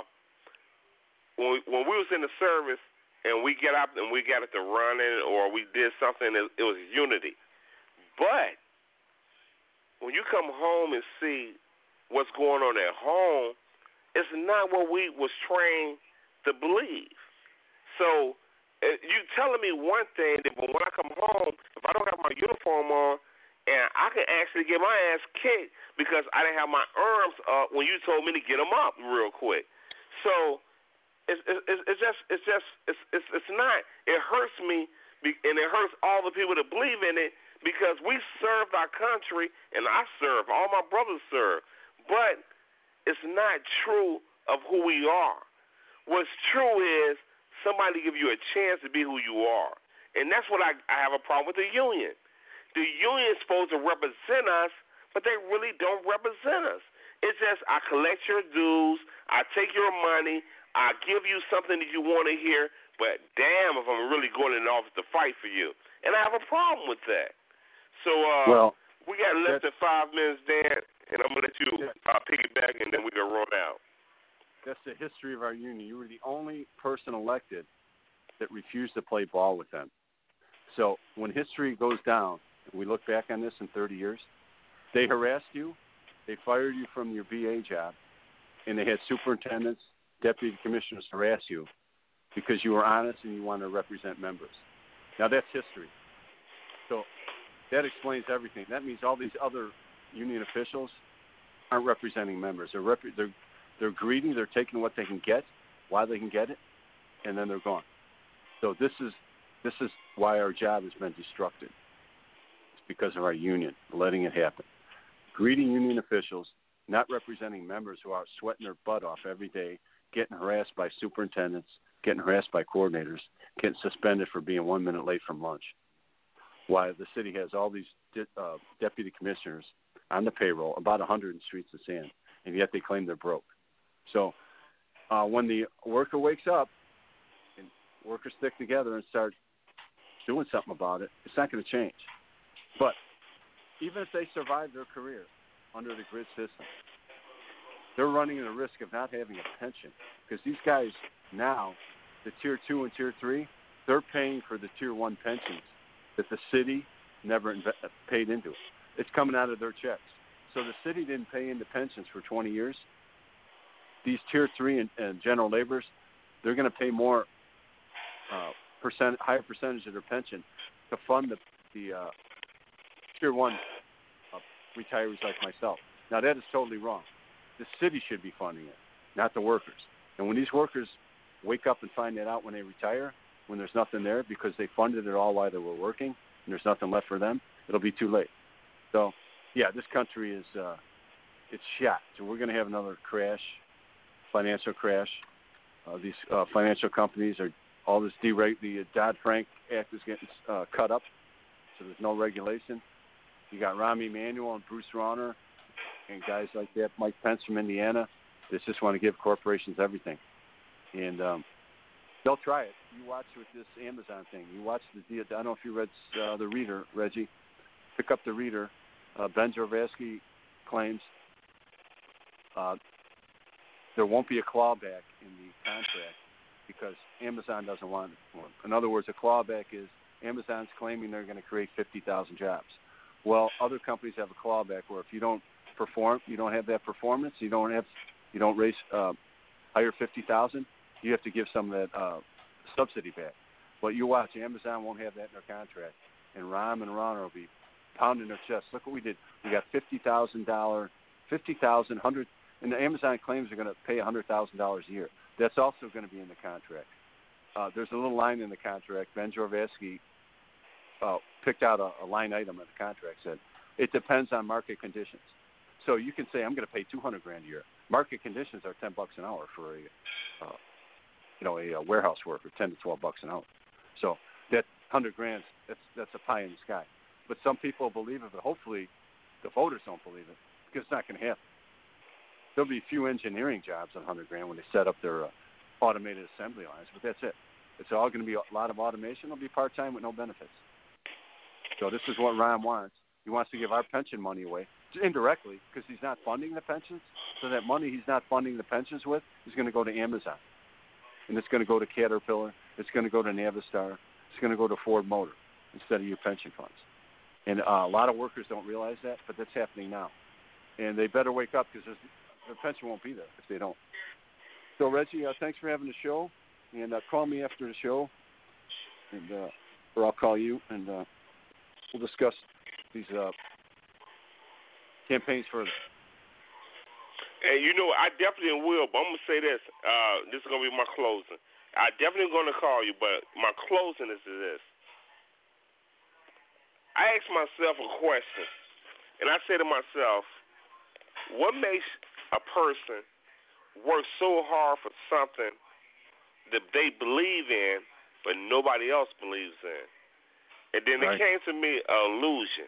when we was in the service and we get up and we got it to running or we did something, it was unity. But when you come home and see what's going on at home, it's not what we was trained to believe. So you telling me one thing, that when I come home, if I don't have my uniform on, and I can actually get my ass kicked because I didn't have my arms up when you told me to get them up real quick. So it's not. It hurts me, and it hurts all the people that believe in it because we served our country, and I serve. All my brothers serve, but it's not true of who we are. What's true is somebody give you a chance to be who you are, and that's what I have a problem with the union. The union is supposed to represent us, but they really don't represent us. It's just I collect your dues, I take your money, I give you something that you want to hear, but damn if I'm really going in the office to fight for you. And I have a problem with that. So we got less than 5 minutes, Dan, and I'm going to let you piggyback, and then we can roll out. That's the history of our union. You were the only person elected that refused to play ball with them. So when history goes down, and we look back on this in 30 years, they harassed you, they fired you from your BA job, and they had superintendents, deputy commissioners harass you because you were honest and you wanted to represent members. Now that's history. So that explains everything. That means all these other union officials aren't representing members. They're greedy. They're taking what they can get, while they can get it, and then they're gone. So this is why our job has been destructed. It's because of our union letting it happen. Greedy union officials not representing members who are sweating their butt off every day, getting harassed by superintendents, getting harassed by coordinators, getting suspended for being 1 minute late from lunch. While the city has all these deputy commissioners on the payroll, about 100 in Streets of Sand, and yet they claim they're broke. So when the worker wakes up and workers stick together and start doing something about it, it's not going to change. But even if they survive their career under the grid system, they're running the risk of not having a pension because these guys now, the Tier 2 and Tier 3, they're paying for the Tier 1 pensions that the city never paid into it. It's coming out of their checks. So the city didn't pay into pensions for 20 years. These Tier 3 and general laborers, they're going to pay more, higher percentage of their pension to fund the Tier 1 retirees like myself. Now, that is totally wrong. The city should be funding it, not the workers. And when these workers wake up and find that out when they retire, when there's nothing there because they funded it all while they were working and there's nothing left for them, it'll be too late. So, yeah, this country is it's shot. So we're going to have another crash, financial crash. These financial companies are all this the Dodd-Frank Act is getting cut up, so there's no regulation. You got Rahm Emanuel and Bruce Rauner and guys like that, Mike Pence from Indiana, that just want to give corporations everything. And they'll try it. You watch with this Amazon thing. You watch I don't know if you read The Reader, Reggie. Pick up The Ben Jorvasky claims there won't be a clawback in the contract because Amazon doesn't want it. In other words, a clawback is Amazon's claiming they're going to create 50,000 jobs. Well, other companies have a clawback where if you don't perform, you don't have that performance, you don't raise hire 50,000, you have to give some of that subsidy back. But you watch, Amazon won't have that in their contract, and Rahm and Rana will be pounding their chest. Look what we did. We got $50,000, and the Amazon claims they're going to pay $100,000 a year. That's also going to be in the contract. There's a little line in the contract. Ben Jorvasky picked out a line item in the contract, said it depends on market conditions. So you can say I'm going to pay $200,000 a year. Market conditions are $10 an hour for a warehouse worker, $10 to $12 an hour. So that $100,000, that's a pie in the sky. But some people believe it, but hopefully the voters don't believe it because it's not going to happen. There'll be a few engineering jobs on $100,000 when they set up their automated assembly lines, but that's it. It's all going to be a lot of automation. It'll be part-time with no benefits. So this is what Rahm wants. He wants to give our pension money away indirectly because he's not funding the pensions. So that money he's not funding the pensions with is going to go to Amazon. And it's going to go to Caterpillar. It's going to go to Navistar. It's going to go to Ford Motor instead of your pension funds. And a lot of workers don't realize that, but that's happening now. And they better wake up because the pension won't be there if they don't. So, Reggie, thanks for having the show. And call me after the show, and or I'll call you, and we'll discuss these campaigns further. And, I definitely will, but I'm going to say this. This is going to be my closing. I definitely going to call you, but my closing is this. I ask myself a question, and I say to myself, what makes a person work so hard for something that they believe in, but nobody else believes in? And then It came to me, illusion.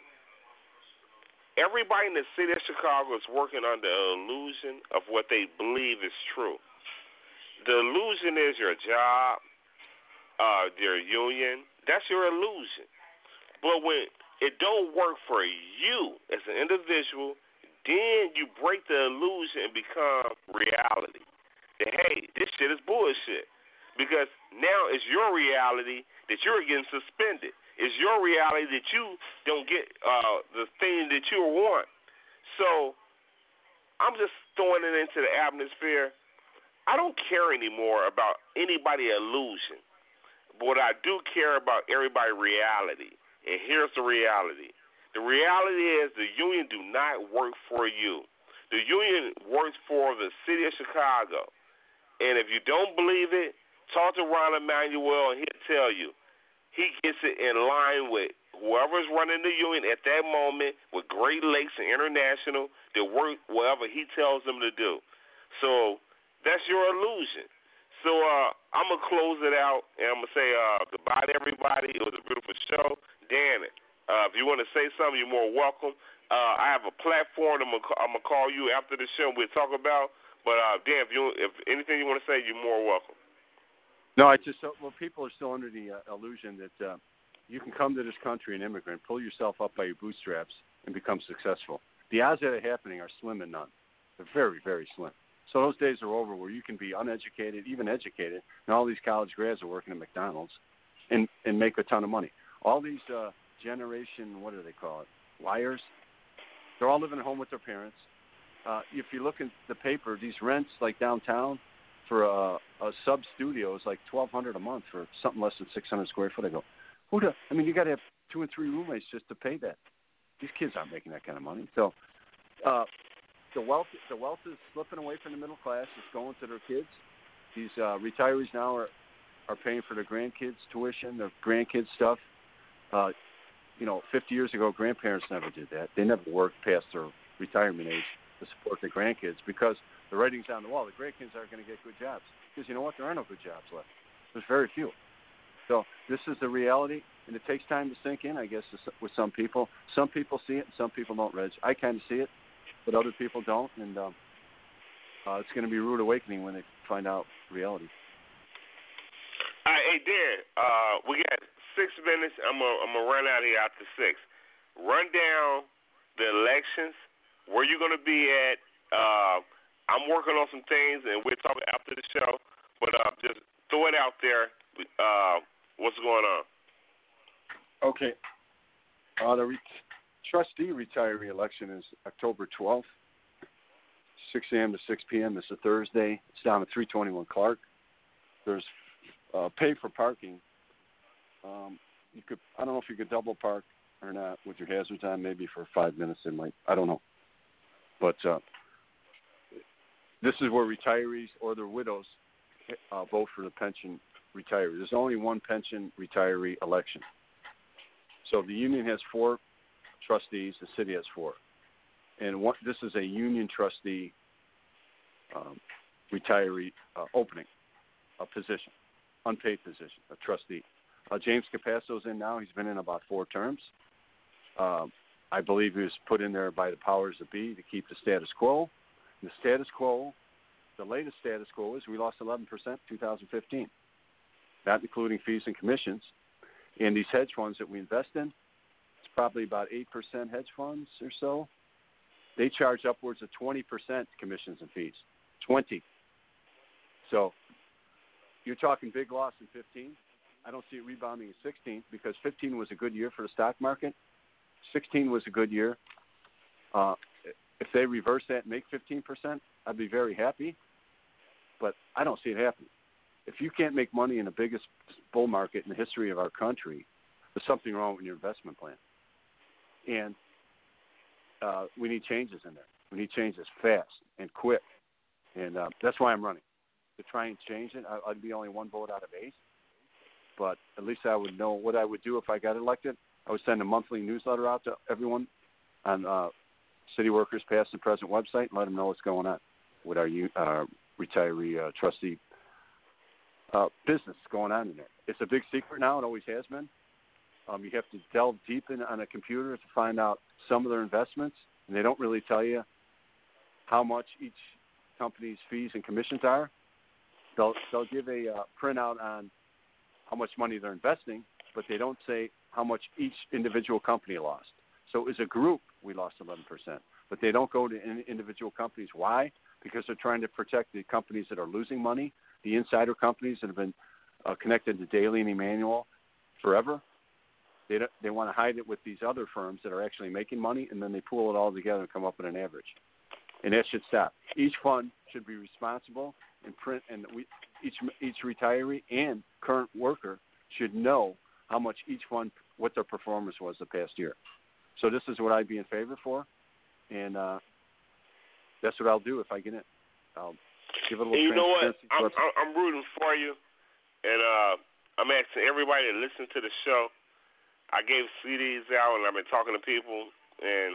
Everybody in the city of Chicago is working under an illusion of what they believe is true. The illusion is your job, your union. That's your illusion. But when it don't work for you as an individual, then you break the illusion and become reality. That, hey, this shit is bullshit. Because now it's your reality that you're getting suspended. It's your reality that you don't get the thing that you want. So I'm just throwing it into the atmosphere. I don't care anymore about anybody's illusion. But what I do care about everybody's reality. And here's the reality. The reality is the union do not work for you. The union works for the city of Chicago. And if you don't believe it, talk to Ron Emanuel, and he'll tell you. He gets it in line with whoever's running the union at that moment with Great Lakes and International to work whatever he tells them to do. So that's your illusion. So I'm going to close it out, and I'm going to say goodbye to everybody. It was a beautiful show. Dan, if you want to say something, you're more welcome. I have a platform I'm going to call you after the show and we'll talk about. But, Dan, if anything you want to say, you're more welcome. No, people are still under the illusion that you can come to this country, an immigrant, pull yourself up by your bootstraps, and become successful. The odds of it happening are slim and none. They're very, very slim. So those days are over where you can be uneducated, even educated, and all these college grads are working at McDonald's and make a ton of money. All these generation, what do they call it, wires, they're all living at home with their parents. If you look at the paper, these rents like downtown for a sub studio is like $1,200 a month for something less than 600 square foot. I go, you got to have 2 and 3 roommates just to pay that. These kids aren't making that kind of money. So the wealth is slipping away from the middle class. It's going to their kids. These retirees now are paying for their grandkids' tuition, their grandkids' stuff. 50 years ago, grandparents never did that. They never worked past their retirement age to support their grandkids because the writing's on the wall. The grandkids aren't going to get good jobs because you know what? There are no good jobs left. There's very few. So this is the reality, and it takes time to sink in, I guess, with some people. Some people see it, and some people don't, Reg. I kind of see it, but other people don't, and it's going to be a rude awakening when they find out reality. Hey, Dan, we got 6 minutes. I'm gonna run out of here after 6. Run down the elections, where you're going to be at. I'm working on some things, and we'll talk after the show. But just throw it out there. What's going on? Okay. The trustee retiree election is October 12th, 6 a.m. to 6 p.m. It's a Thursday. It's down at 321 Clark. There's pay for parking. I don't know if you could double park or not with your hazards on. Maybe for 5 minutes it might. I don't know. But this is where retirees or their widows vote for the pension retiree. There's only one pension retiree election. So the union has 4 trustees. The city has 4. And this is a union trustee retiree opening, a position, unpaid position, a trustee. James Capasso's in now. He's been in about 4 terms. I believe he was put in there by the powers that be to keep the status quo. And the status quo, the latest status quo is we lost 11% in 2015, not including fees and commissions. And these hedge funds that we invest in, it's probably about 8% hedge funds or so. They charge upwards of 20% commissions and fees. 20. So you're talking big loss in 15. I don't see it rebounding in 16 because 15 was a good year for the stock market. 16 was a good year. If they reverse that and make 15%, I'd be very happy. But I don't see it happening. If you can't make money in the biggest bull market in the history of our country, there's something wrong with your investment plan. And we need changes in there. We need changes fast and quick. And that's why I'm running, to try and change it. I'd be only 1 vote out of 8. But at least I would know what I would do if I got elected. I would send a monthly newsletter out to everyone on City Workers Past and Present website and let them know what's going on with our retiree trustee business going on in there. It's a big secret now. It always has been. You have to delve deep in on a computer to find out some of their investments, and they don't really tell you how much each company's fees and commissions are. They'll give a printout on how much money they're investing, but they don't say how much each individual company lost. So as a group, we lost 11%. But they don't go to individual companies. Why? Because they're trying to protect the companies that are losing money, the insider companies that have been connected to Daly and Emanuel forever. They want to hide it with these other firms that are actually making money, and then they pool it all together and come up with an average. And that should stop. Each fund should be responsible and each retiree and current worker should know how much each fund, what their performance was the past year. So this is what I'd be in favor for, and that's what I'll do if I get in. I'll give it a little transparency. You know what? I'm rooting for you, and I'm asking everybody to listen to the show. I gave CDs out, and I've been talking to people, and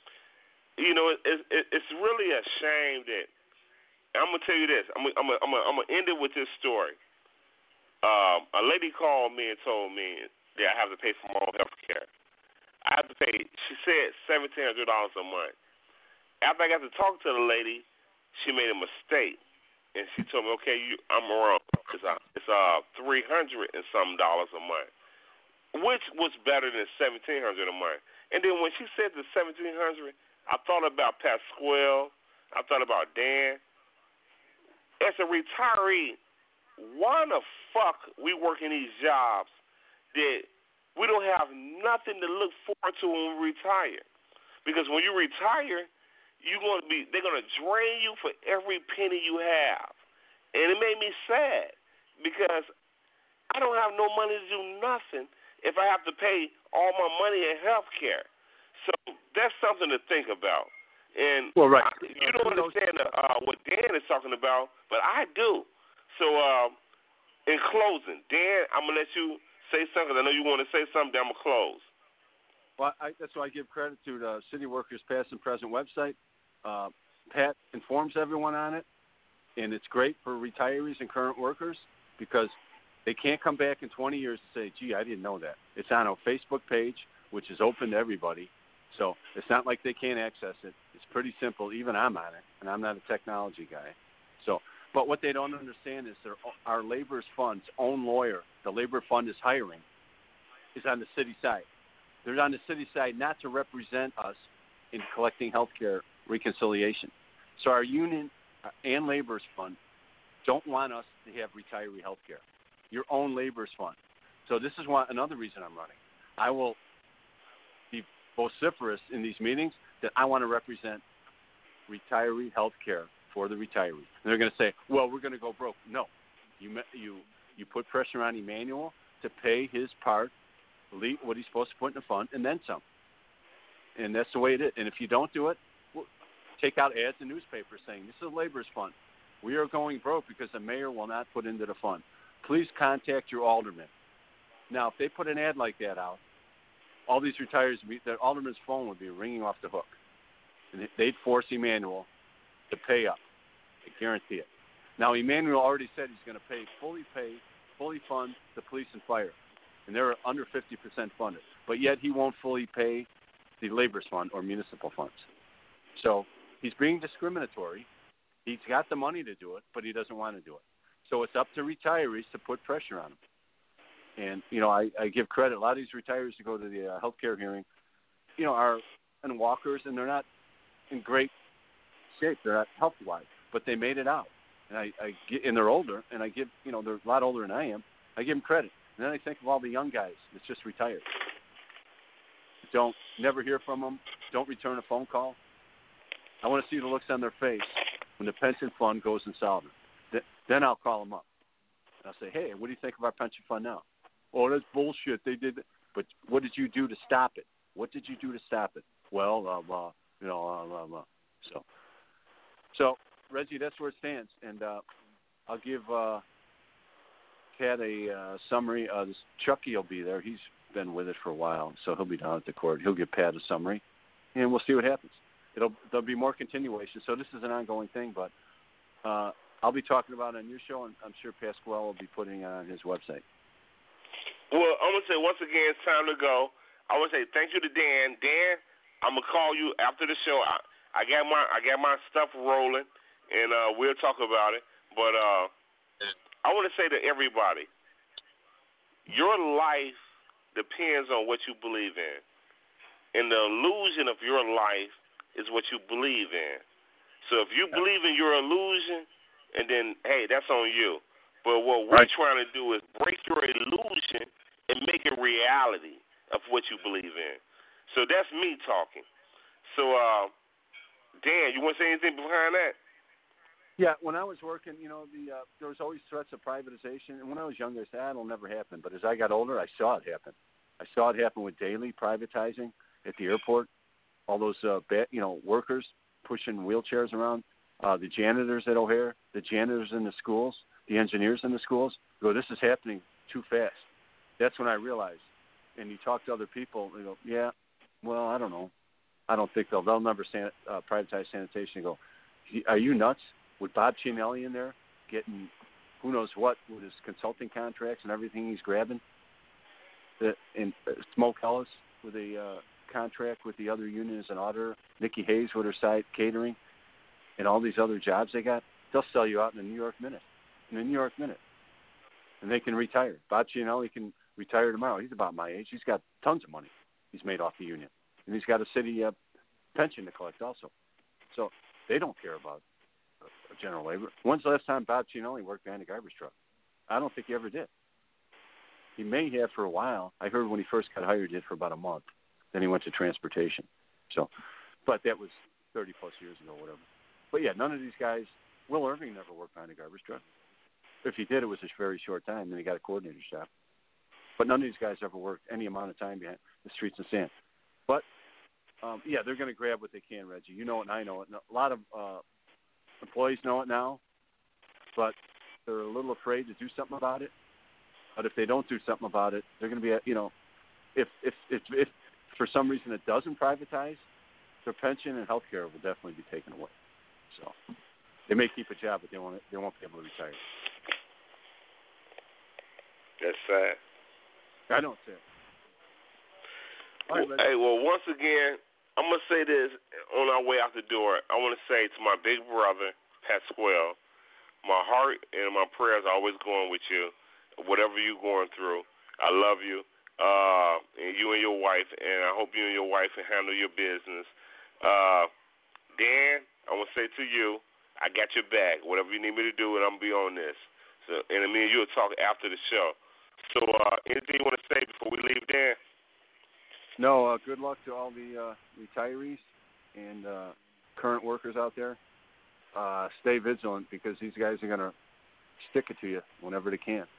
it's really a shame that. I'm gonna tell you this. I'm gonna end it with this story. A lady called me and told me that I have to pay for my own health care. I have to pay. She said $1,700 a month. After I got to talk to the lady, she made a mistake, and she told me, "Okay, I'm wrong. It's $300 and some dollars a month, which was better than $1,700 a month." And then when she said the $1,700, I thought about Pasquale. I thought about Dan. As a retiree, why the fuck we working these jobs that we don't have nothing to look forward to when we retire? Because when you retire, they're gonna drain you for every penny you have, and it made me sad because I don't have no money to do nothing if I have to pay all my money in health care. So that's something to think about. And well, right. You don't understand what Dan is talking about, but I do. So in closing, Dan, I'm going to let you say something. I know you want to say something, then I'm going to close. Well, that's why I give credit to the City Workers Past and Present website. Pat informs everyone on it, and it's great for retirees and current workers because they can't come back in 20 years and say, gee, I didn't know that. It's on a Facebook page, which is open to everybody. So it's not like they can't access it. It's pretty simple. Even I'm on it, and I'm not a technology guy. So, but what they don't understand is our labor's fund's own lawyer, the labor fund is hiring, is on the city side. They're on the city side not to represent us in collecting health care reconciliation. So our union and Labor's Fund don't want us to have retiree health care. Your own Labor's Fund. So this is another reason I'm running. I will be vociferous in these meetings that I want to represent retiree health care for the retiree. And they're going to say, well, we're going to go broke. No. You put pressure on Emanuel to pay his part, what he's supposed to put in the fund, and then some. And that's the way it is. And if you don't do it, we'll take out ads in newspapers saying, this is Labor's Fund. We are going broke because the mayor will not put into the fund. Please contact your alderman. Now, if they put an ad like that out, all these retirees, the alderman's phone would be ringing off the hook. And they'd force Emanuel to pay up. I guarantee it. Now, Emanuel already said he's going to fully fund the police and fire. And they're under 50% funded. But yet he won't fully pay the Labor's Fund or municipal funds. So he's being discriminatory. He's got the money to do it, but he doesn't want to do it. So it's up to retirees to put pressure on him. And, I give credit. A lot of these retirees who go to the health care hearing, are in walkers, and they're not in great shape. They're not health-wise, but they made it out. And they're older, and I give, they're a lot older than I am. I give them credit. And then I think of all the young guys that's just retired. Never hear from them. Don't return a phone call. I want to see the looks on their face when the pension fund goes insolvent. Then I'll call them up. And I'll say, hey, what do you think of our pension fund now? Oh, that's bullshit. They did it. But what did you do to stop it? What did you do to stop it? Well, So, Reggie, that's where it stands. And I'll give Kat a summary. Chucky will be there. He's been with it for a while, so he'll be down at the court. He'll give Pat a summary, and we'll see what happens. There'll be more continuation. So this is an ongoing thing, but I'll be talking about it on your show, and I'm sure Pasquale will be putting it on his website. Well, I'm going to say, once again, it's time to go. I want to say thank you to Dan. Dan, I'm going to call you after the show. I got my stuff rolling, and we'll talk about it. But I want to say to everybody, your life depends on what you believe in. And the illusion of your life is what you believe in. So if you believe in your illusion, and then, hey, that's on you. But what we're trying to do is break your illusion and make it reality of what you believe in. So that's me talking. So, Dan, you want to say anything behind that? Yeah, when I was working, there was always threats of privatization. And when I was younger, I said, that'll never happen. But as I got older, I saw it happen. I saw it happen with Daly privatizing at the airport. All those, workers pushing wheelchairs around, the janitors at O'Hare, the janitors in the schools, the engineers in the schools. Go, this is happening too fast. That's when I realized. And you talk to other people, they go, yeah, well, I don't know. I don't think they'll never privatize sanitation. You go, are you nuts? With Bob Cianelli in there getting who knows what with his consulting contracts and everything he's grabbing, and Smoke Ellis with a contract with the other union as an auditor, Nikki Hayes with her side catering, and all these other jobs they got, they'll sell you out in a New York minute. And they can retire. Bob Cianelli can retire tomorrow. He's about my age. He's got tons of money he's made off the union. And he's got a city pension to collect also. So they don't care about general labor. When's the last time Bob Cianelli worked behind a garbage truck? I don't think he ever did. He may have for a while. I heard when he first got hired, he did for about a month. Then he went to transportation. So, but that was 30-plus years ago, whatever. But, yeah, none of these guys, Will Irving never worked behind a garbage truck. If he did, it was a very short time. Then he got a coordinator's job. But none of these guys ever worked any amount of time behind the streets and sand. But, they're going to grab what they can, Reggie. You know it and I know it. And a lot of employees know it now, but they're a little afraid to do something about it. But if they don't do something about it, they're going to be, if for some reason it doesn't privatize, their pension and health care will definitely be taken away. So they may keep a job, but they won't be able to retire. That's sad. I don't see it. Well, once again, I'm going to say this on our way out the door. I want to say to my big brother, Pasquale, my heart and my prayers are always going with you, whatever you're going through. I love you, and you and your wife, and I hope you and your wife can handle your business. Dan, I want to say to you, I got your back. Whatever you need me to do, and I'm going to be on this. So, and me and you will talk after the show. So, anything you want to say before we leave, Dan? No, good luck to all the retirees and current workers out there. Stay vigilant because these guys are going to stick it to you whenever they can.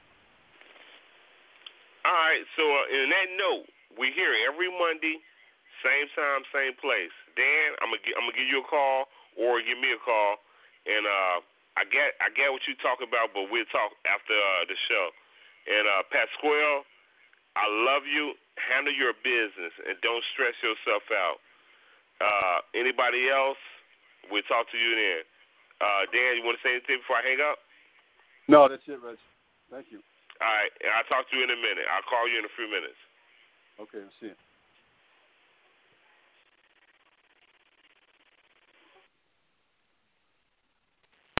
All right, so in that note, we're here every Monday, same time, same place. Dan, I'm gonna give you a call or give me a call, and I get what you talk about, but we'll talk after the show. And Pasquale, I love you. Handle your business and don't stress yourself out. Anybody else? We'll talk to you then. Dan, you want to say anything before I hang up? No, that's it, Reg. Thank you. All right, I'll talk to you in a minute. I'll call you in a few minutes. Okay, I'll see you.